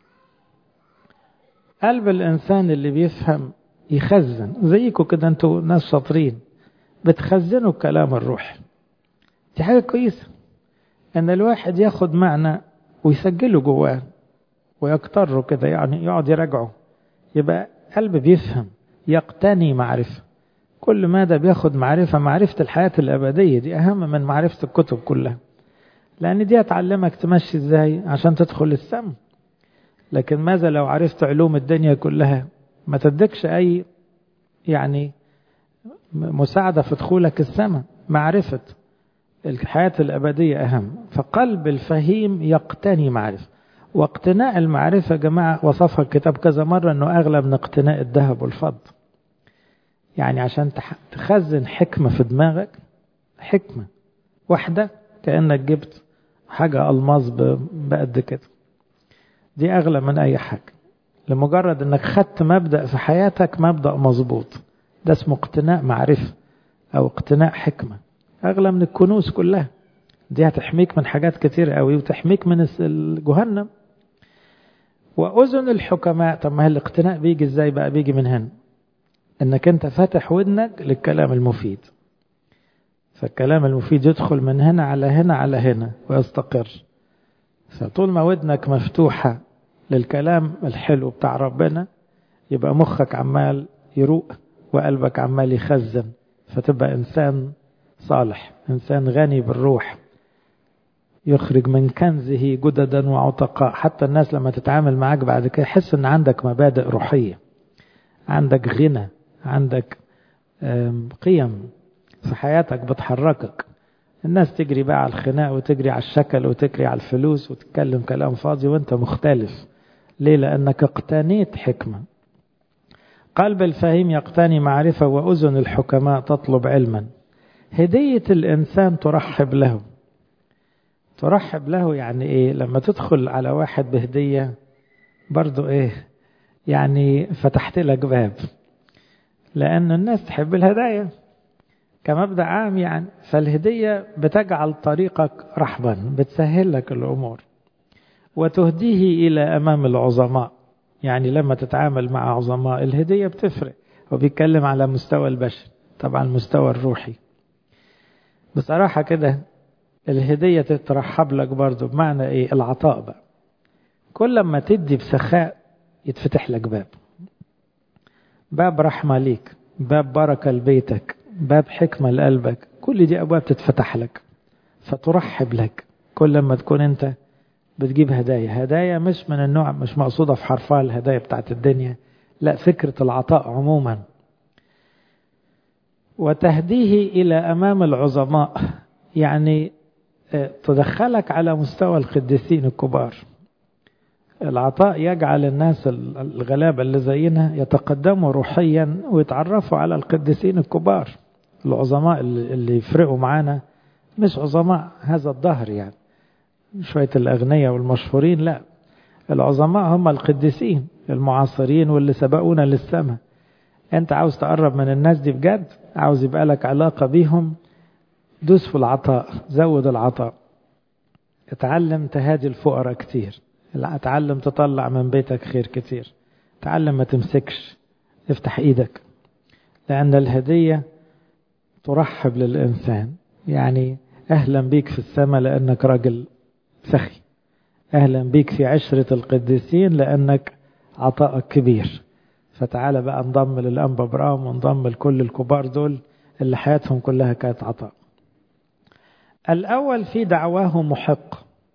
قلب الإنسان اللي بيفهم يخزن، زيكم كده انتوا ناس شاطرين بتخزنوا كلام الروح. دي حاجة كويسة ان الواحد ياخد معنى ويسجله جواه ويكتره كده، يعني يقعد يراجعه، يبقى قلب بيفهم يقتني معرفة. كل ما ده بياخد معرفة الحياة الأبدية، دي أهم من معرفة الكتب كلها، لأن دي هتعلمك تمشي ازاي عشان تدخل السم. لكن ماذا لو عرفت علوم الدنيا كلها ما تدكش أي يعني مساعدة في دخولك السماء؟ معرفة الحياة الأبدية أهم. فقلب الفهيم يقتني معرفة. واقتناء المعرفة جماعة وصفها الكتاب كذا مرة أنه أغلى من اقتناء الذهب والفضة. يعني عشان تخزن حكمة في دماغك، حكمة واحدة كأنك جبت حاجة ألماظ بقد كده، دي أغلى من أي حاجة. لمجرد أنك خدت مبدأ في حياتك، مبدأ مظبوط، ده اسمه اقتناء معرفة أو اقتناء حكمة، أغلى من الكنوز كلها. دي هتحميك من حاجات كتير قوي، وتحميك من جهنم. وأذن الحكماء، طب ما الاقتناء بيجي ازاي بقى؟ بيجي من هنا، انك انت فاتح ودنك للكلام المفيد، فالكلام المفيد يدخل من هنا على هنا على هنا ويستقر. فطول ما ودنك مفتوحة للكلام الحلو بتاع ربنا، يبقى مخك عمال يروق وقلبك عمال يخزن، فتبقى إنسان صالح، إنسان غني بالروح، يخرج من كنزه جددا وعتقاء. حتى الناس لما تتعامل معاك بعد كده يحس ان عندك مبادئ روحية، عندك غنى، عندك قيم في حياتك بتحركك. الناس تجري بقى على الخناق وتجري على الشكل وتجري على الفلوس وتتكلم كلام فاضي وانت مختلف. ليه؟ لأنك اقتنيت حكمة. قلب الفهيم يقتني معرفة وأذن الحكماء تطلب علما. هدية الإنسان ترحب له. ترحب له يعني إيه؟ لما تدخل على واحد بهدية برضو إيه؟ يعني فتحت لك باب، لأن الناس تحب الهدايا كمبدأ عام يعني. فالهدية بتجعل طريقك رحبا، بتسهل لك الأمور وتهديه إلى أمام العظماء. يعني لما تتعامل مع عظماء الهدية بتفرق. وبيتكلم على مستوى البشر، طبعا المستوى الروحي. بصراحة كده الهدية تترحب لك برضو، بمعنى إيه؟ العطاء بقى. كل ما تدي بسخاء يتفتح لك باب، باب رحمة ليك، باب بركة لبيتك، باب حكمة لقلبك. كل دي أبواب تتفتح لك فترحب لك. كل ما تكون أنت بتجيب هدايا مش من النوع، مش مقصودة في حرفها الهدايا بتاعت الدنيا، لا، فكرة العطاء عموما. وتهديه إلى أمام العظماء، يعني تدخلك على مستوى القديسين الكبار. العطاء يجعل الناس الغلابة اللي زينا يتقدموا روحيا ويتعرفوا على القديسين الكبار، العظماء اللي يفرقوا معانا، مش عظماء هذا الظهر يعني شوية الأغنياء والمشهورين، لا، العظماء هم القديسين المعاصرين واللي سبقونا للسماء. انت عاوز تقرب من الناس دي بجد، عاوز يبقى لك علاقة بيهم، دوس في العطاء، زود العطاء. اتعلم تهادي الفقراء كتير، اتعلم تطلع من بيتك خير كتير، اتعلم ما تمسكش، افتح ايدك. لأن الهدية ترحب للإنسان، يعني أهلا بيك في السماء لأنك راجل سخي، أهلا بيك في عشرة القديسين لأنك عطاءك كبير. فتعال بقى انضم للأنبا برام وانضم لكل الكبار دول اللي حياتهم كلها كانت عطاء. الأول في دعواه محق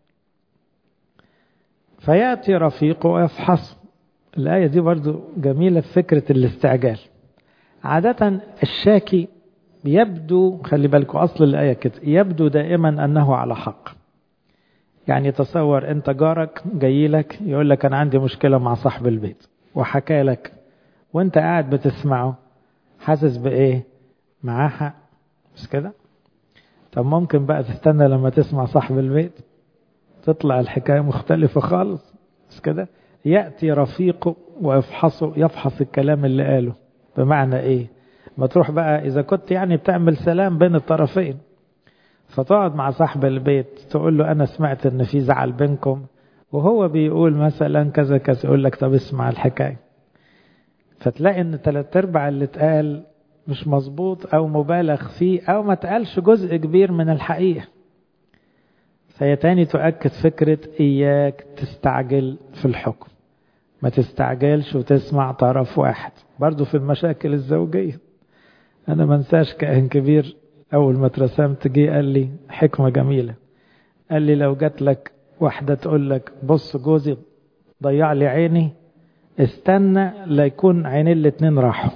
فيأتي رفيقه ويفحص. الآية دي برضو جميلة في فكرة الاستعجال. عادة الشاكي يبدو، خلي بالكوا أصل الآية كده، يبدو دائما أنه على حق. يعني تصور أنت جارك جاي لك يقول لك أنا عندي مشكلة مع صاحب البيت وحكى لك، وانت قاعد بتسمعه حاسس بإيه؟ معاه حق، مش كده؟ طب ممكن بقى تستنى لما تسمع صاحب البيت تطلع الحكاية مختلفة خالص، مش كده؟ يأتي رفيقه ويفحصه، يفحص الكلام اللي قاله. بمعنى إيه؟ ما تروح بقى إذا كنت يعني بتعمل سلام بين الطرفين، فتقعد مع صاحب البيت تقول له أنا سمعت إن في زعل بينكم وهو بيقول مثلا كذا كذا، يقول لك طب اسمع الحكاية، فتلاقي إن 3/4 اللي اتقال مش مظبوط أو مبالغ فيه أو ما تقالش جزء كبير من الحقيقة. فهي تاني تؤكد فكرة إياك تستعجل في الحكم، ما تستعجلش وتسمع طرف واحد. برضو في المشاكل الزوجية أنا ما انساش كائن كبير أول ما اترسمت جه قال لي حكمة جميلة، قال لي لو جات لك واحدة تقول لك بص جوزي ضيع لي عيني، استنى لا يكون عينين الاتنين راحوا.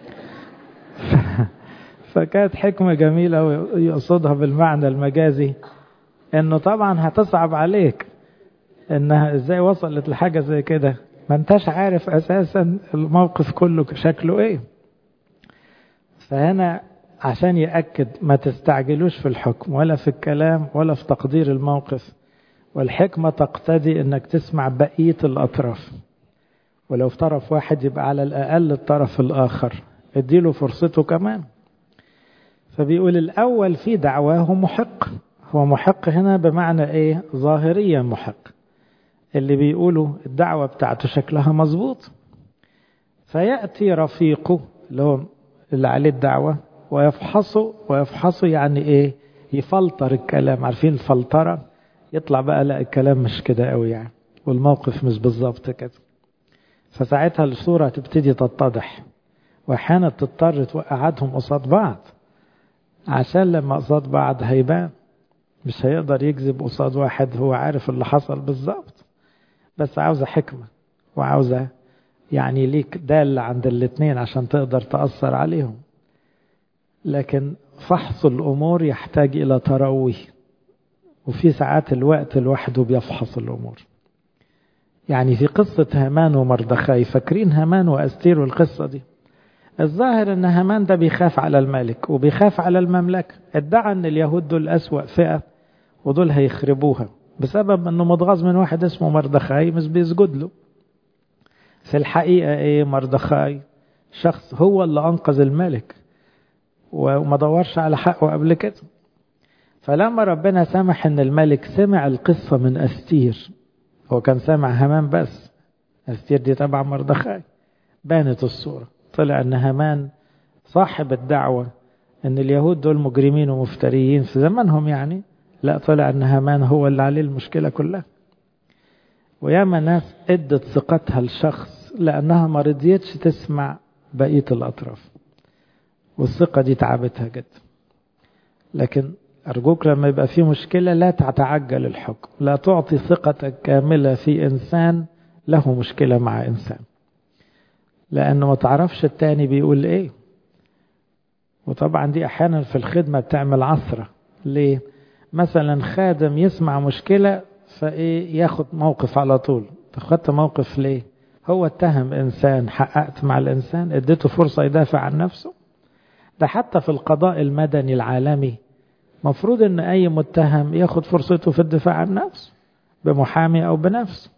فكانت حكمة جميلة ويقصدها بالمعنى المجازي انه طبعا هتصعب عليك انها ازاي وصلت لحاجة زي كده، ما انتش عارف اساسا الموقف كله شكله ايه. فهنا عشان يأكد ما تستعجلوش في الحكم ولا في الكلام ولا في تقدير الموقف، والحكمة تقتضي انك تسمع بقية الاطراف، ولو في طرف واحد يبقى على الاقل الطرف الاخر اديله فرصته كمان. فبيقول الاول في دعواه محق. هو محق هنا بمعنى ايه؟ ظاهريا محق، اللي بيقولوا الدعوة بتاعته شكلها مظبوط. فيأتي رفيقه اللي هو اللي عليه الدعوة ويفحصه يعني ايه؟ يفلتر الكلام. عارفين الفلترة؟ يطلع بقى لا الكلام مش كده قوي يعني، والموقف مش بالظبط كده. فساعتها الصورة تبتدي تتضح، واحيانا تضطر توقعهم قصاد بعض، عشان لما قصاد بعض هيبان. مش هيقدر يكذب قصاد واحد هو عارف اللي حصل بالظبط، بس عاوزة حكمة وعاوزة يعني ليك دالة عند الاتنين عشان تقدر تأثر عليهم. لكن فحص الأمور يحتاج إلى تروي، وفي ساعات الوقت لوحده بيفحص الأمور. يعني في قصة هامان ومردخاي، فاكرين هامان وأستير والقصة دي؟ الظاهر أن هامان ده بيخاف على الملك وبيخاف على المملكة، ادعى أن اليهود دول أسوأ فئة ودول هيخربوها بسبب أنه متغاظ من واحد اسمه مردخاي مش بيسجد له. في الحقيقة إيه؟ مردخاي شخص هو اللي أنقذ الملك وما دورش على حقه قبل كده. فلما ربنا سمح أن الملك سمع القصة من أستير، هو كان سامع هامان بس، أستير دي تبع مردخاي، بانت الصورة، طلع أن هامان صاحب الدعوة أن اليهود دول مجرمين ومفتريين في زمانهم يعني، لا، طلع أن هامان هو اللي عليه المشكلة كلها. وياما ناس ادت ثقتها لشخص لأنها ما رضيتش تسمع بقية الأطراف، والثقة دي تعبتها جدا. لكن أرجوك لما يبقى في مشكلة لا تتعجل الحكم، لا تعطي ثقتك كاملة في إنسان له مشكلة مع إنسان، لأنه ما تعرفش التاني بيقول إيه. وطبعا دي أحيانا في الخدمة بتعمل عثرة. ليه؟ مثلا خادم يسمع مشكلة فإيه ياخد موقف على طول. فخدت موقف ليه؟ هو اتهم إنسان، حققت مع الإنسان، اديته فرصة يدافع عن نفسه. ده حتى في القضاء المدني العالمي مفروض ان اي متهم ياخد فرصته في الدفاع عن نفسه بمحامي او بنفسه.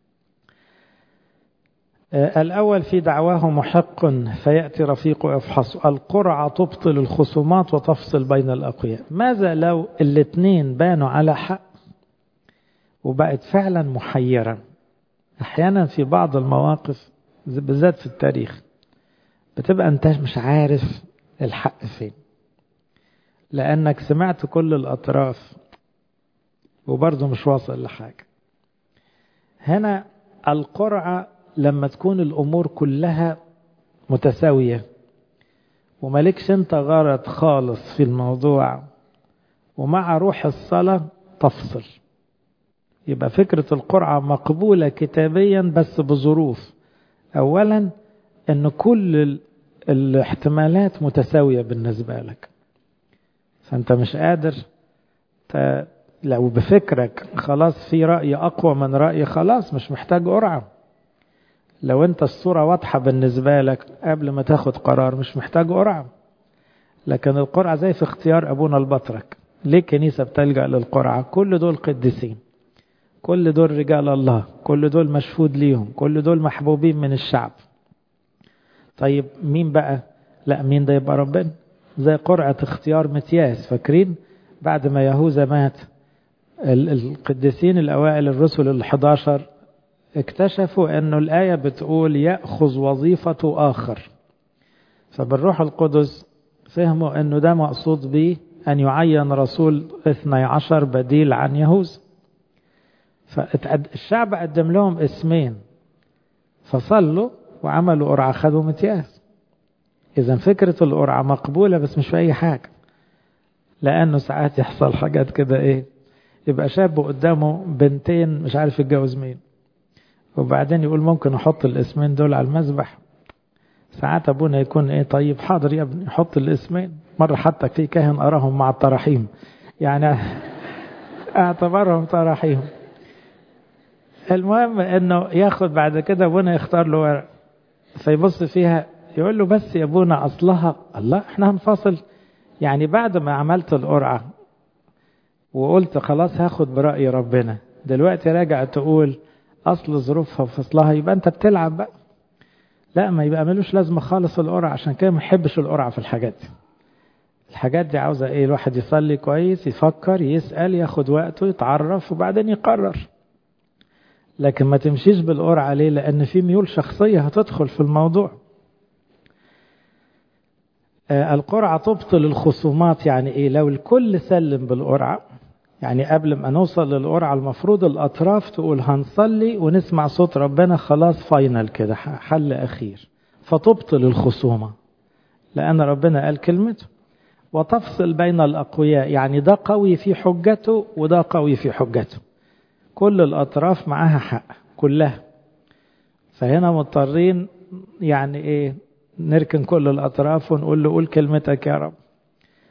الاول في دعواه محق فيأتي رفيقه يفحصه، القرعة تبطل الخصومات وتفصل بين الاقوياء. ماذا لو الاثنين بانوا على حق وبقت فعلا محيرة؟ احيانا في بعض المواقف بالذات في التاريخ بتبقى انت مش عارف الحق فين، لأنك سمعت كل الأطراف وبرضه مش واصل لحاجة. هنا القرعة لما تكون الأمور كلها متساوية ومالكش انت غرض خالص في الموضوع، ومع روح الصلاة تفصل، يبقى فكرة القرعة مقبولة كتابيا بس بظروف. أولا أن كل الاحتمالات متساوية بالنسبة لك، فأنت مش قادر لو بفكرك خلاص في رأي أقوى من رأي، خلاص مش محتاج قرعة. لو أنت الصورة واضحة بالنسبة لك قبل ما تاخد قرار مش محتاج قرعة. لكن القرعة زي في اختيار أبونا البطرك، ليه الكنيسة بتلجأ للقرعة؟ كل دول قديسين، كل دول رجال الله، كل دول مشهود ليهم، كل دول محبوبين من الشعب. طيب مين بقى؟ لا، مين ده؟ يبقى ربنا. زي قرعة اختيار متياس، فاكرين بعد ما يهوذا مات القديسين الأوائل الرسل ال11 اكتشفوا أنه الآية بتقول يأخذ وظيفة آخر، فبالروح القدس فهموا أنه ده مقصود به أن يعين رسول 12 بديل عن يهوذا. فالشعب قدم لهم اسمين فصلوا وعملوا قرعة خدوا متياس. إذا فكرة القرعة مقبولة بس مش في أي حاجة، لأنه ساعات يحصل حاجات كده إيه، يبقى شاب قدامه بنتين مش عارف يتجوز مين، وبعدين يقول ممكن أحط الاسمين دول على المذبح. ساعات أبونا يكون إيه، طيب حاضر يا ابني حط الاسمين. مرة حتى في كاهن أراهم مع الطراحيم، يعني اعتبرهم طراحيم. المهم إنه ياخد بعد كده أبونا يختار له ورق، فيبص فيها يقول له بس يا ابونا أصلها، الله إحنا هنفصل يعني بعد ما عملت القرعة وقلت خلاص هاخد برأي ربنا، دلوقتي راجع تقول أصل ظروفها وفصلها، يبقى أنت بتلعب بقى. لا، ما يبقى ملوش لازمة خالص القرعة. عشان كده ما يحبش القرعة في الحاجات دي. الحاجات دي عاوزة إيه؟ الواحد يصلي كويس، يفكر، يسأل، ياخد وقته، يتعرف وبعدين يقرر. لكن ما تمشيش بالقرعة. ليه؟ لأن في ميول شخصية هتدخل في الموضوع. القرعة تبطل الخصومات. يعني إيه؟ لو الكل سلم بالقرعة، يعني قبل ما نوصل للقرعة المفروض الأطراف تقول هنصلي ونسمع صوت ربنا، خلاص فاينل كده، حل أخير، فتبطل الخصومة لأن ربنا قال كلمته. وتفصل بين الأقوياء، يعني ده قوي في حجته وده قوي في حجته، كل الأطراف معها حق كلها. فهنا مضطرين يعني إيه، نركن كل الأطراف ونقول له قول كلمتك يا رب.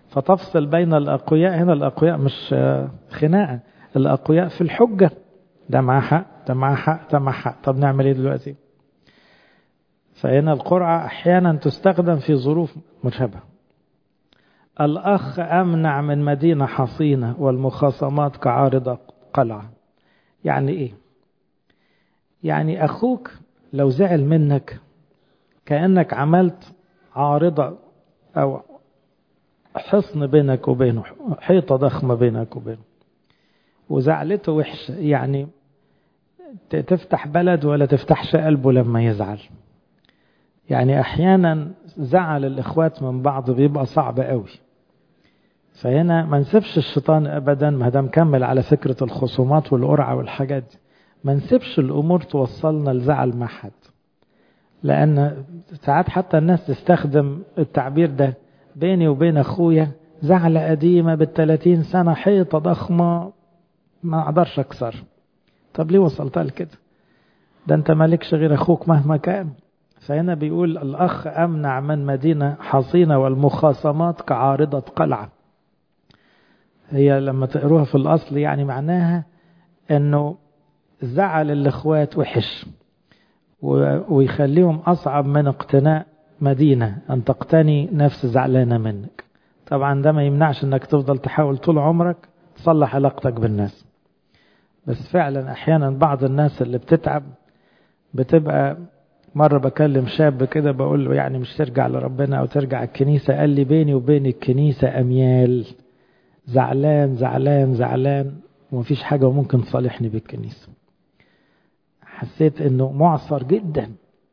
فتفصل بين الأقوياء. هنا الأقوياء مش خناقة، الأقوياء في الحجة، ده معاه حق ده معاه حق ده معاه حق، طب نعمل ايه دلوقتي؟ فهنا القرعة أحيانا تستخدم في ظروف مشابهة. الأخ أمنع من مدينة حصينة والمخاصمات كعارضة قلعة. يعني إيه؟ يعني أخوك لو زعل منك كأنك عملت عارضة أو حصن بينك وبينه، حيطة ضخمة بينك وبينه، وزعلته وحشة. يعني تفتح بلد ولا تفتحش قلبه لما يزعل. يعني أحيانا زعل الإخوات من بعض بيبقى صعب قوي. فهنا ما نسيبش الشيطان أبدا، ما دام كمل على فكرة الخصومات والقرعة والحاجات دي، ما نسيبش الأمور توصلنا لزعل مع حد. لأن ساعات حتى الناس تستخدم التعبير ده، بيني وبين أخويا زعلة قديمة بال30 سنة، حيطة ضخمة ما أقدرش أكسر. طب ليه وصلت لكده؟ ده أنت مالكش غير أخوك مهما كان. فهنا بيقول الأخ أمنع من مدينة حصينة والمخاصمات كعارضة قلعة. هي لما تقروها في الأصل يعني معناها أنه زعل الإخوات وحش ويخليهم أصعب من اقتناء مدينة، أن تقتني نفس زعلانة منك. طبعا ده ما يمنعش أنك تفضل تحاول طول عمرك تصلح علاقتك بالناس، بس فعلا أحيانا بعض الناس اللي بتتعب بتبقى. مرة بكلم شاب كده بقول له يعني مش ترجع لربنا أو ترجع الكنيسة؟ قال لي بيني وبين الكنيسة أميال، زعلان زعلان زعلان ومفيش حاجة وممكن تصالحني بالكنيسة. حسيت انه معصر جدا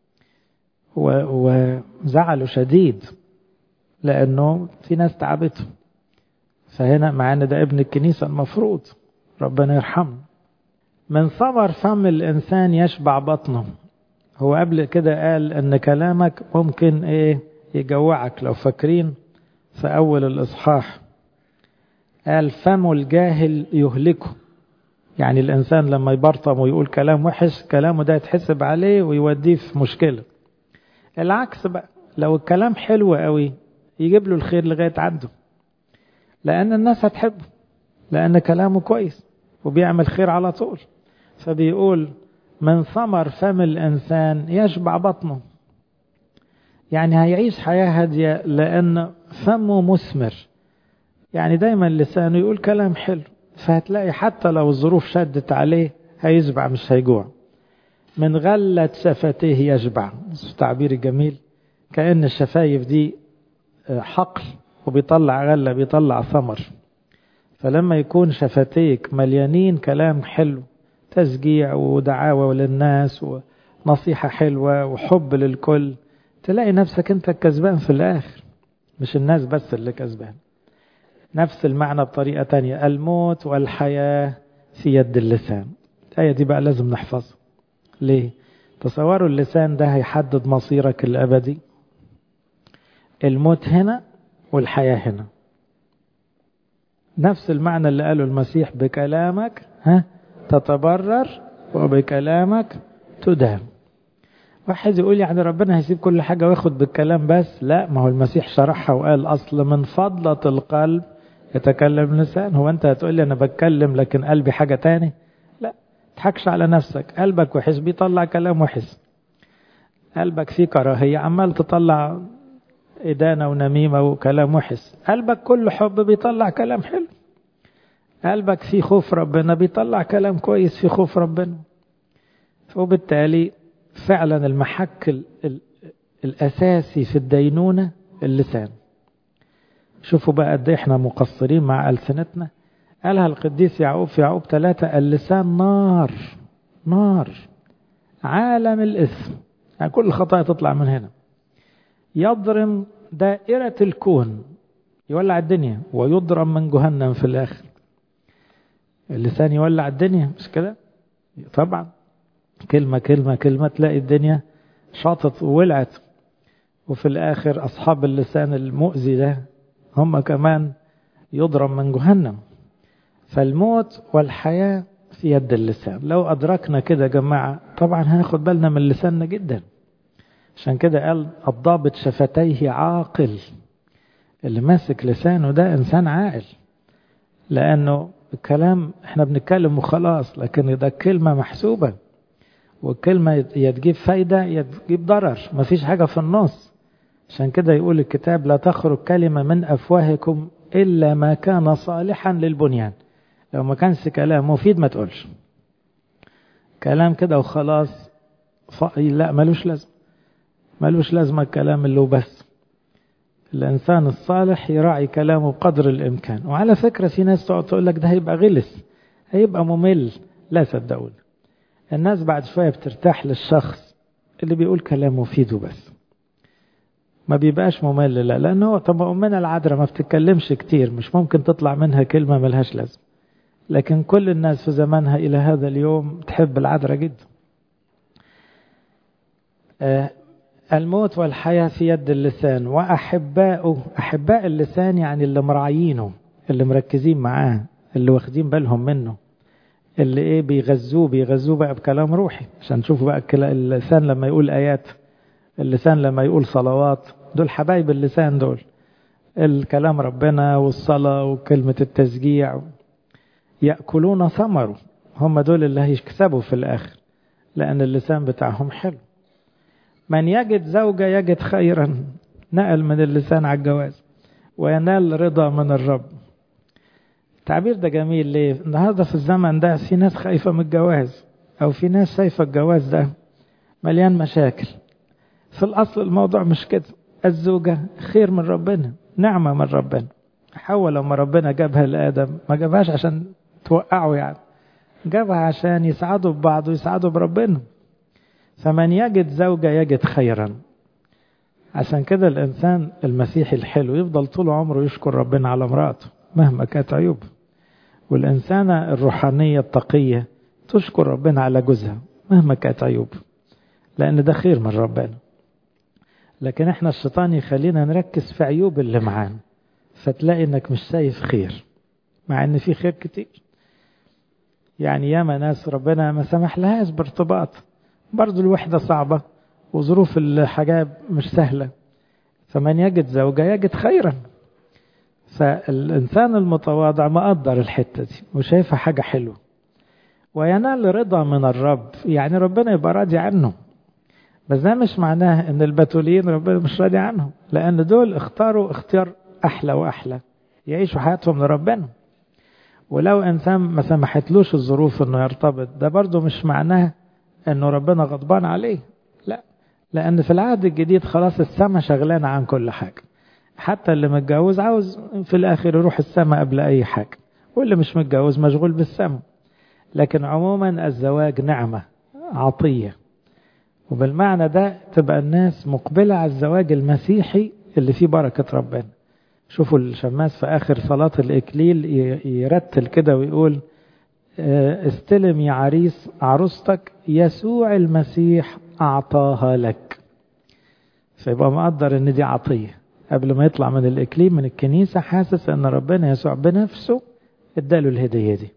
وزعله شديد لانه في ناس تعبته. فهنا مع ان ده ابن الكنيسة المفروض ربنا يرحمه. من ثمر فم الانسان يشبع بطنه. هو قبل كده قال ان كلامك ممكن يجوعك. لو فاكرين في اول الاصحاح قال فم الجاهل يهلكه. يعني الإنسان لما يبرطم ويقول كلام وحش، كلامه ده يتحسب عليه ويوديه في مشكلة. العكس بقى، لو الكلام حلو قوي يجيب له الخير لغاية عنده، لأن الناس هتحبه، لأن كلامه كويس وبيعمل خير على طول. فبيقول من ثمر فم الإنسان يشبع بطنه. يعني هيعيش حياة هادية لأن فمه مثمر. يعني دايما لسانه يقول كلام حلو، فهتلاقي حتى لو الظروف شدت عليه هيشبع مش هيجوع. من غلة شفتيه يشبع. تعبير جميل، كأن الشفايف دي حقل وبيطلع غلة، بيطلع ثمر. فلما يكون شفتيك مليانين كلام حلو، تشجيع ودعاوى للناس ونصيحة حلوة وحب للكل، تلاقي نفسك انت الكسبان في الآخر، مش الناس بس اللي كسبان. نفس المعنى بطريقة تانية، الموت والحياة في يد اللسان. الآية دي بقى لازم نحفظها. ليه؟ تصوروا اللسان ده هيحدد مصيرك الأبدي. الموت هنا والحياة هنا. نفس المعنى اللي قاله المسيح، بكلامك تتبرر وبكلامك تدان. واحد يقول يعني ربنا هيسيب كل حاجة وياخد بالكلام بس؟ لا، ما هو المسيح شرحها وقال أصل من فضلة القلب يتكلم لسان. هو أنت هتقول لي أنا بتكلم لكن قلبي حاجة تاني؟ لا، تحكش على نفسك. قلبك وحش بيطلع كلام وحش. قلبك فيه كراهية عمال تطلع إدانة ونميمة وكلام وحش. قلبك كله حب بيطلع كلام حلو. قلبك فيه خوف ربنا بيطلع كلام كويس في خوف ربنا. وبالتالي فعلا المحك الأساسي في الدينونة اللسان. شوفوا بقى قد احنا مقصرين مع ألسنتنا. قالها القديس يعقوب في يعقوب 3، اللسان نار، نار عالم الإثم. يعني كل خطايا تطلع من هنا. يضرم دائرة الكون، يولع الدنيا، ويضرم من جهنم في الآخر. اللسان يولع الدنيا مش كده؟ طبعا كلمة كلمة كلمة تلاقي الدنيا شاطت وولعت. وفي الآخر أصحاب اللسان المؤذي ده هم كمان يضرب من جهنم. فالموت والحياة في يد اللسان. لو أدركنا كده يا جماعة طبعا هناخد بالنا من لساننا جدا. عشان كده قال الضابط شفتيه عاقل. اللي ماسك لسانه ده إنسان عاقل، لأنه الكلام احنا بنتكلم وخلاص، لكن ده كلمة محسوبة، والكلمة يا تجيب فايدة يا تجيب ضرر، مفيش حاجة في النص. عشان كده يقول الكتاب لا تخرج كلمة من أفواهكم إلا ما كان صالحا للبنيان. لو ما كانش كلام مفيد ما تقولش كلام كده وخلاص، لا ملوش لازمة، ملوش لازمة الكلام اللي بس. الإنسان الصالح يراعي كلامه بقدر الإمكان. وعلى فكرة في ناس تقعد تقول لك ده هيبقى غلس، هيبقى ممل. لا صدقوني، الناس بعد شوية بترتاح للشخص اللي بيقول كلام مفيد وبس، ما بيبقاش ممل. لا، لأنه طب أمنا العذراء ما بتتكلمش كتير، مش ممكن تطلع منها كلمة ملهاش لازمة، لكن كل الناس في زمانها إلى هذا اليوم تحب العذراء جدا. الموت والحياة في يد اللسان، وأحباؤه، أحباء اللسان يعني اللي مراعينه، اللي مركزين معاه، اللي واخدين بالهم منه، اللي بيغذوه بقى بكلام روحي. عشان تشوفوا بقى اللسان لما يقول آيات، اللسان لما يقول صلوات، دول حبايب اللسان دول. الكلام ربنا والصلاة وكلمة التشجيع يأكلون ثمره، هم دول اللي هيكسبوا في الآخر، لأن اللسان بتاعهم حلو. من يجد زوجة يجد خيرا، نقل من اللسان على الجواز، وينال رضا من الرب. التعبير ده جميل ليه؟ النهاردة في الزمن ده في ناس خايفة من الجواز، أو في ناس شايفة الجواز ده مليان مشاكل. في الأصل الموضوع مش كده، الزوجة خير من ربنا، نعمة من ربنا. حواء لما ربنا جابها لآدم ما جابهاش عشان توقعه يعني، جابها عشان يسعدوا ببعض ويسعدوا بربنا. فمن يجد زوجة يجد خيرا. عشان كده الإنسان المسيحي الحلو يفضل طول عمره يشكر ربنا على امرأته مهما كانت عيوب، والإنسانة الروحانية التقية تشكر ربنا على جوزها مهما كانت عيوب، لأن ده خير من ربنا. لكن احنا الشيطان يخلينا نركز في عيوب اللي معانا، فتلاقي انك مش شايف خير مع ان في خير كتير. يعني ياما ناس ربنا ما سمح لهاش بارتباط، برضو الوحدة صعبة وظروف الحاجة مش سهلة، فمن يجد زوجة يجد خيرا. فالإنسان المتواضع مقدر الحتة دي وشايفها حاجة حلوة، وينال رضا من الرب، يعني ربنا يبقى راضي عنه. بس ده مش معناه ان البتولين ربنا مش راضي عنهم، لان دول اختاروا اختيار احلى واحلى، يعيشوا حياتهم لربنا. ولو انسان ما سمحتلوش الظروف انه يرتبط، ده برضو مش معناه انه ربنا غضبان عليه، لا، لان في العهد الجديد خلاص السماء شغلانة عن كل حاجة. حتى اللي متجوز عاوز في الاخر يروح السماء قبل اي حاجة، واللي مش متجوز مشغول بالسماء. لكن عموما الزواج نعمة عطية، وبالمعنى ده تبقى الناس مقبلة على الزواج المسيحي اللي فيه بركة ربنا. شوفوا الشماس في آخر صلاة الإكليل يرتل كده ويقول استلم يا عريس عروستك، يسوع المسيح أعطاها لك. فيبقى مقدر ان دي عطية قبل ما يطلع من الإكليل من الكنيسة، حاسس ان ربنا يسوع بنفسه اداله الهدية دي.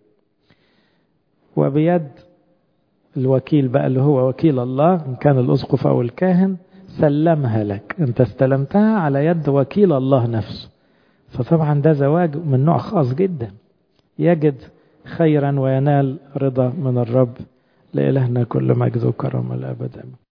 وبيد الوكيل بقى اللي هو وكيل الله، إن كان الأسقف أو الكاهن، سلمها لك، أنت استلمتها على يد وكيل الله نفسه. فطبعا ده زواج من نوع خاص جدا، يجد خيرا وينال رضا من الرب. لإلهنا كل مجد وكرم الأبد.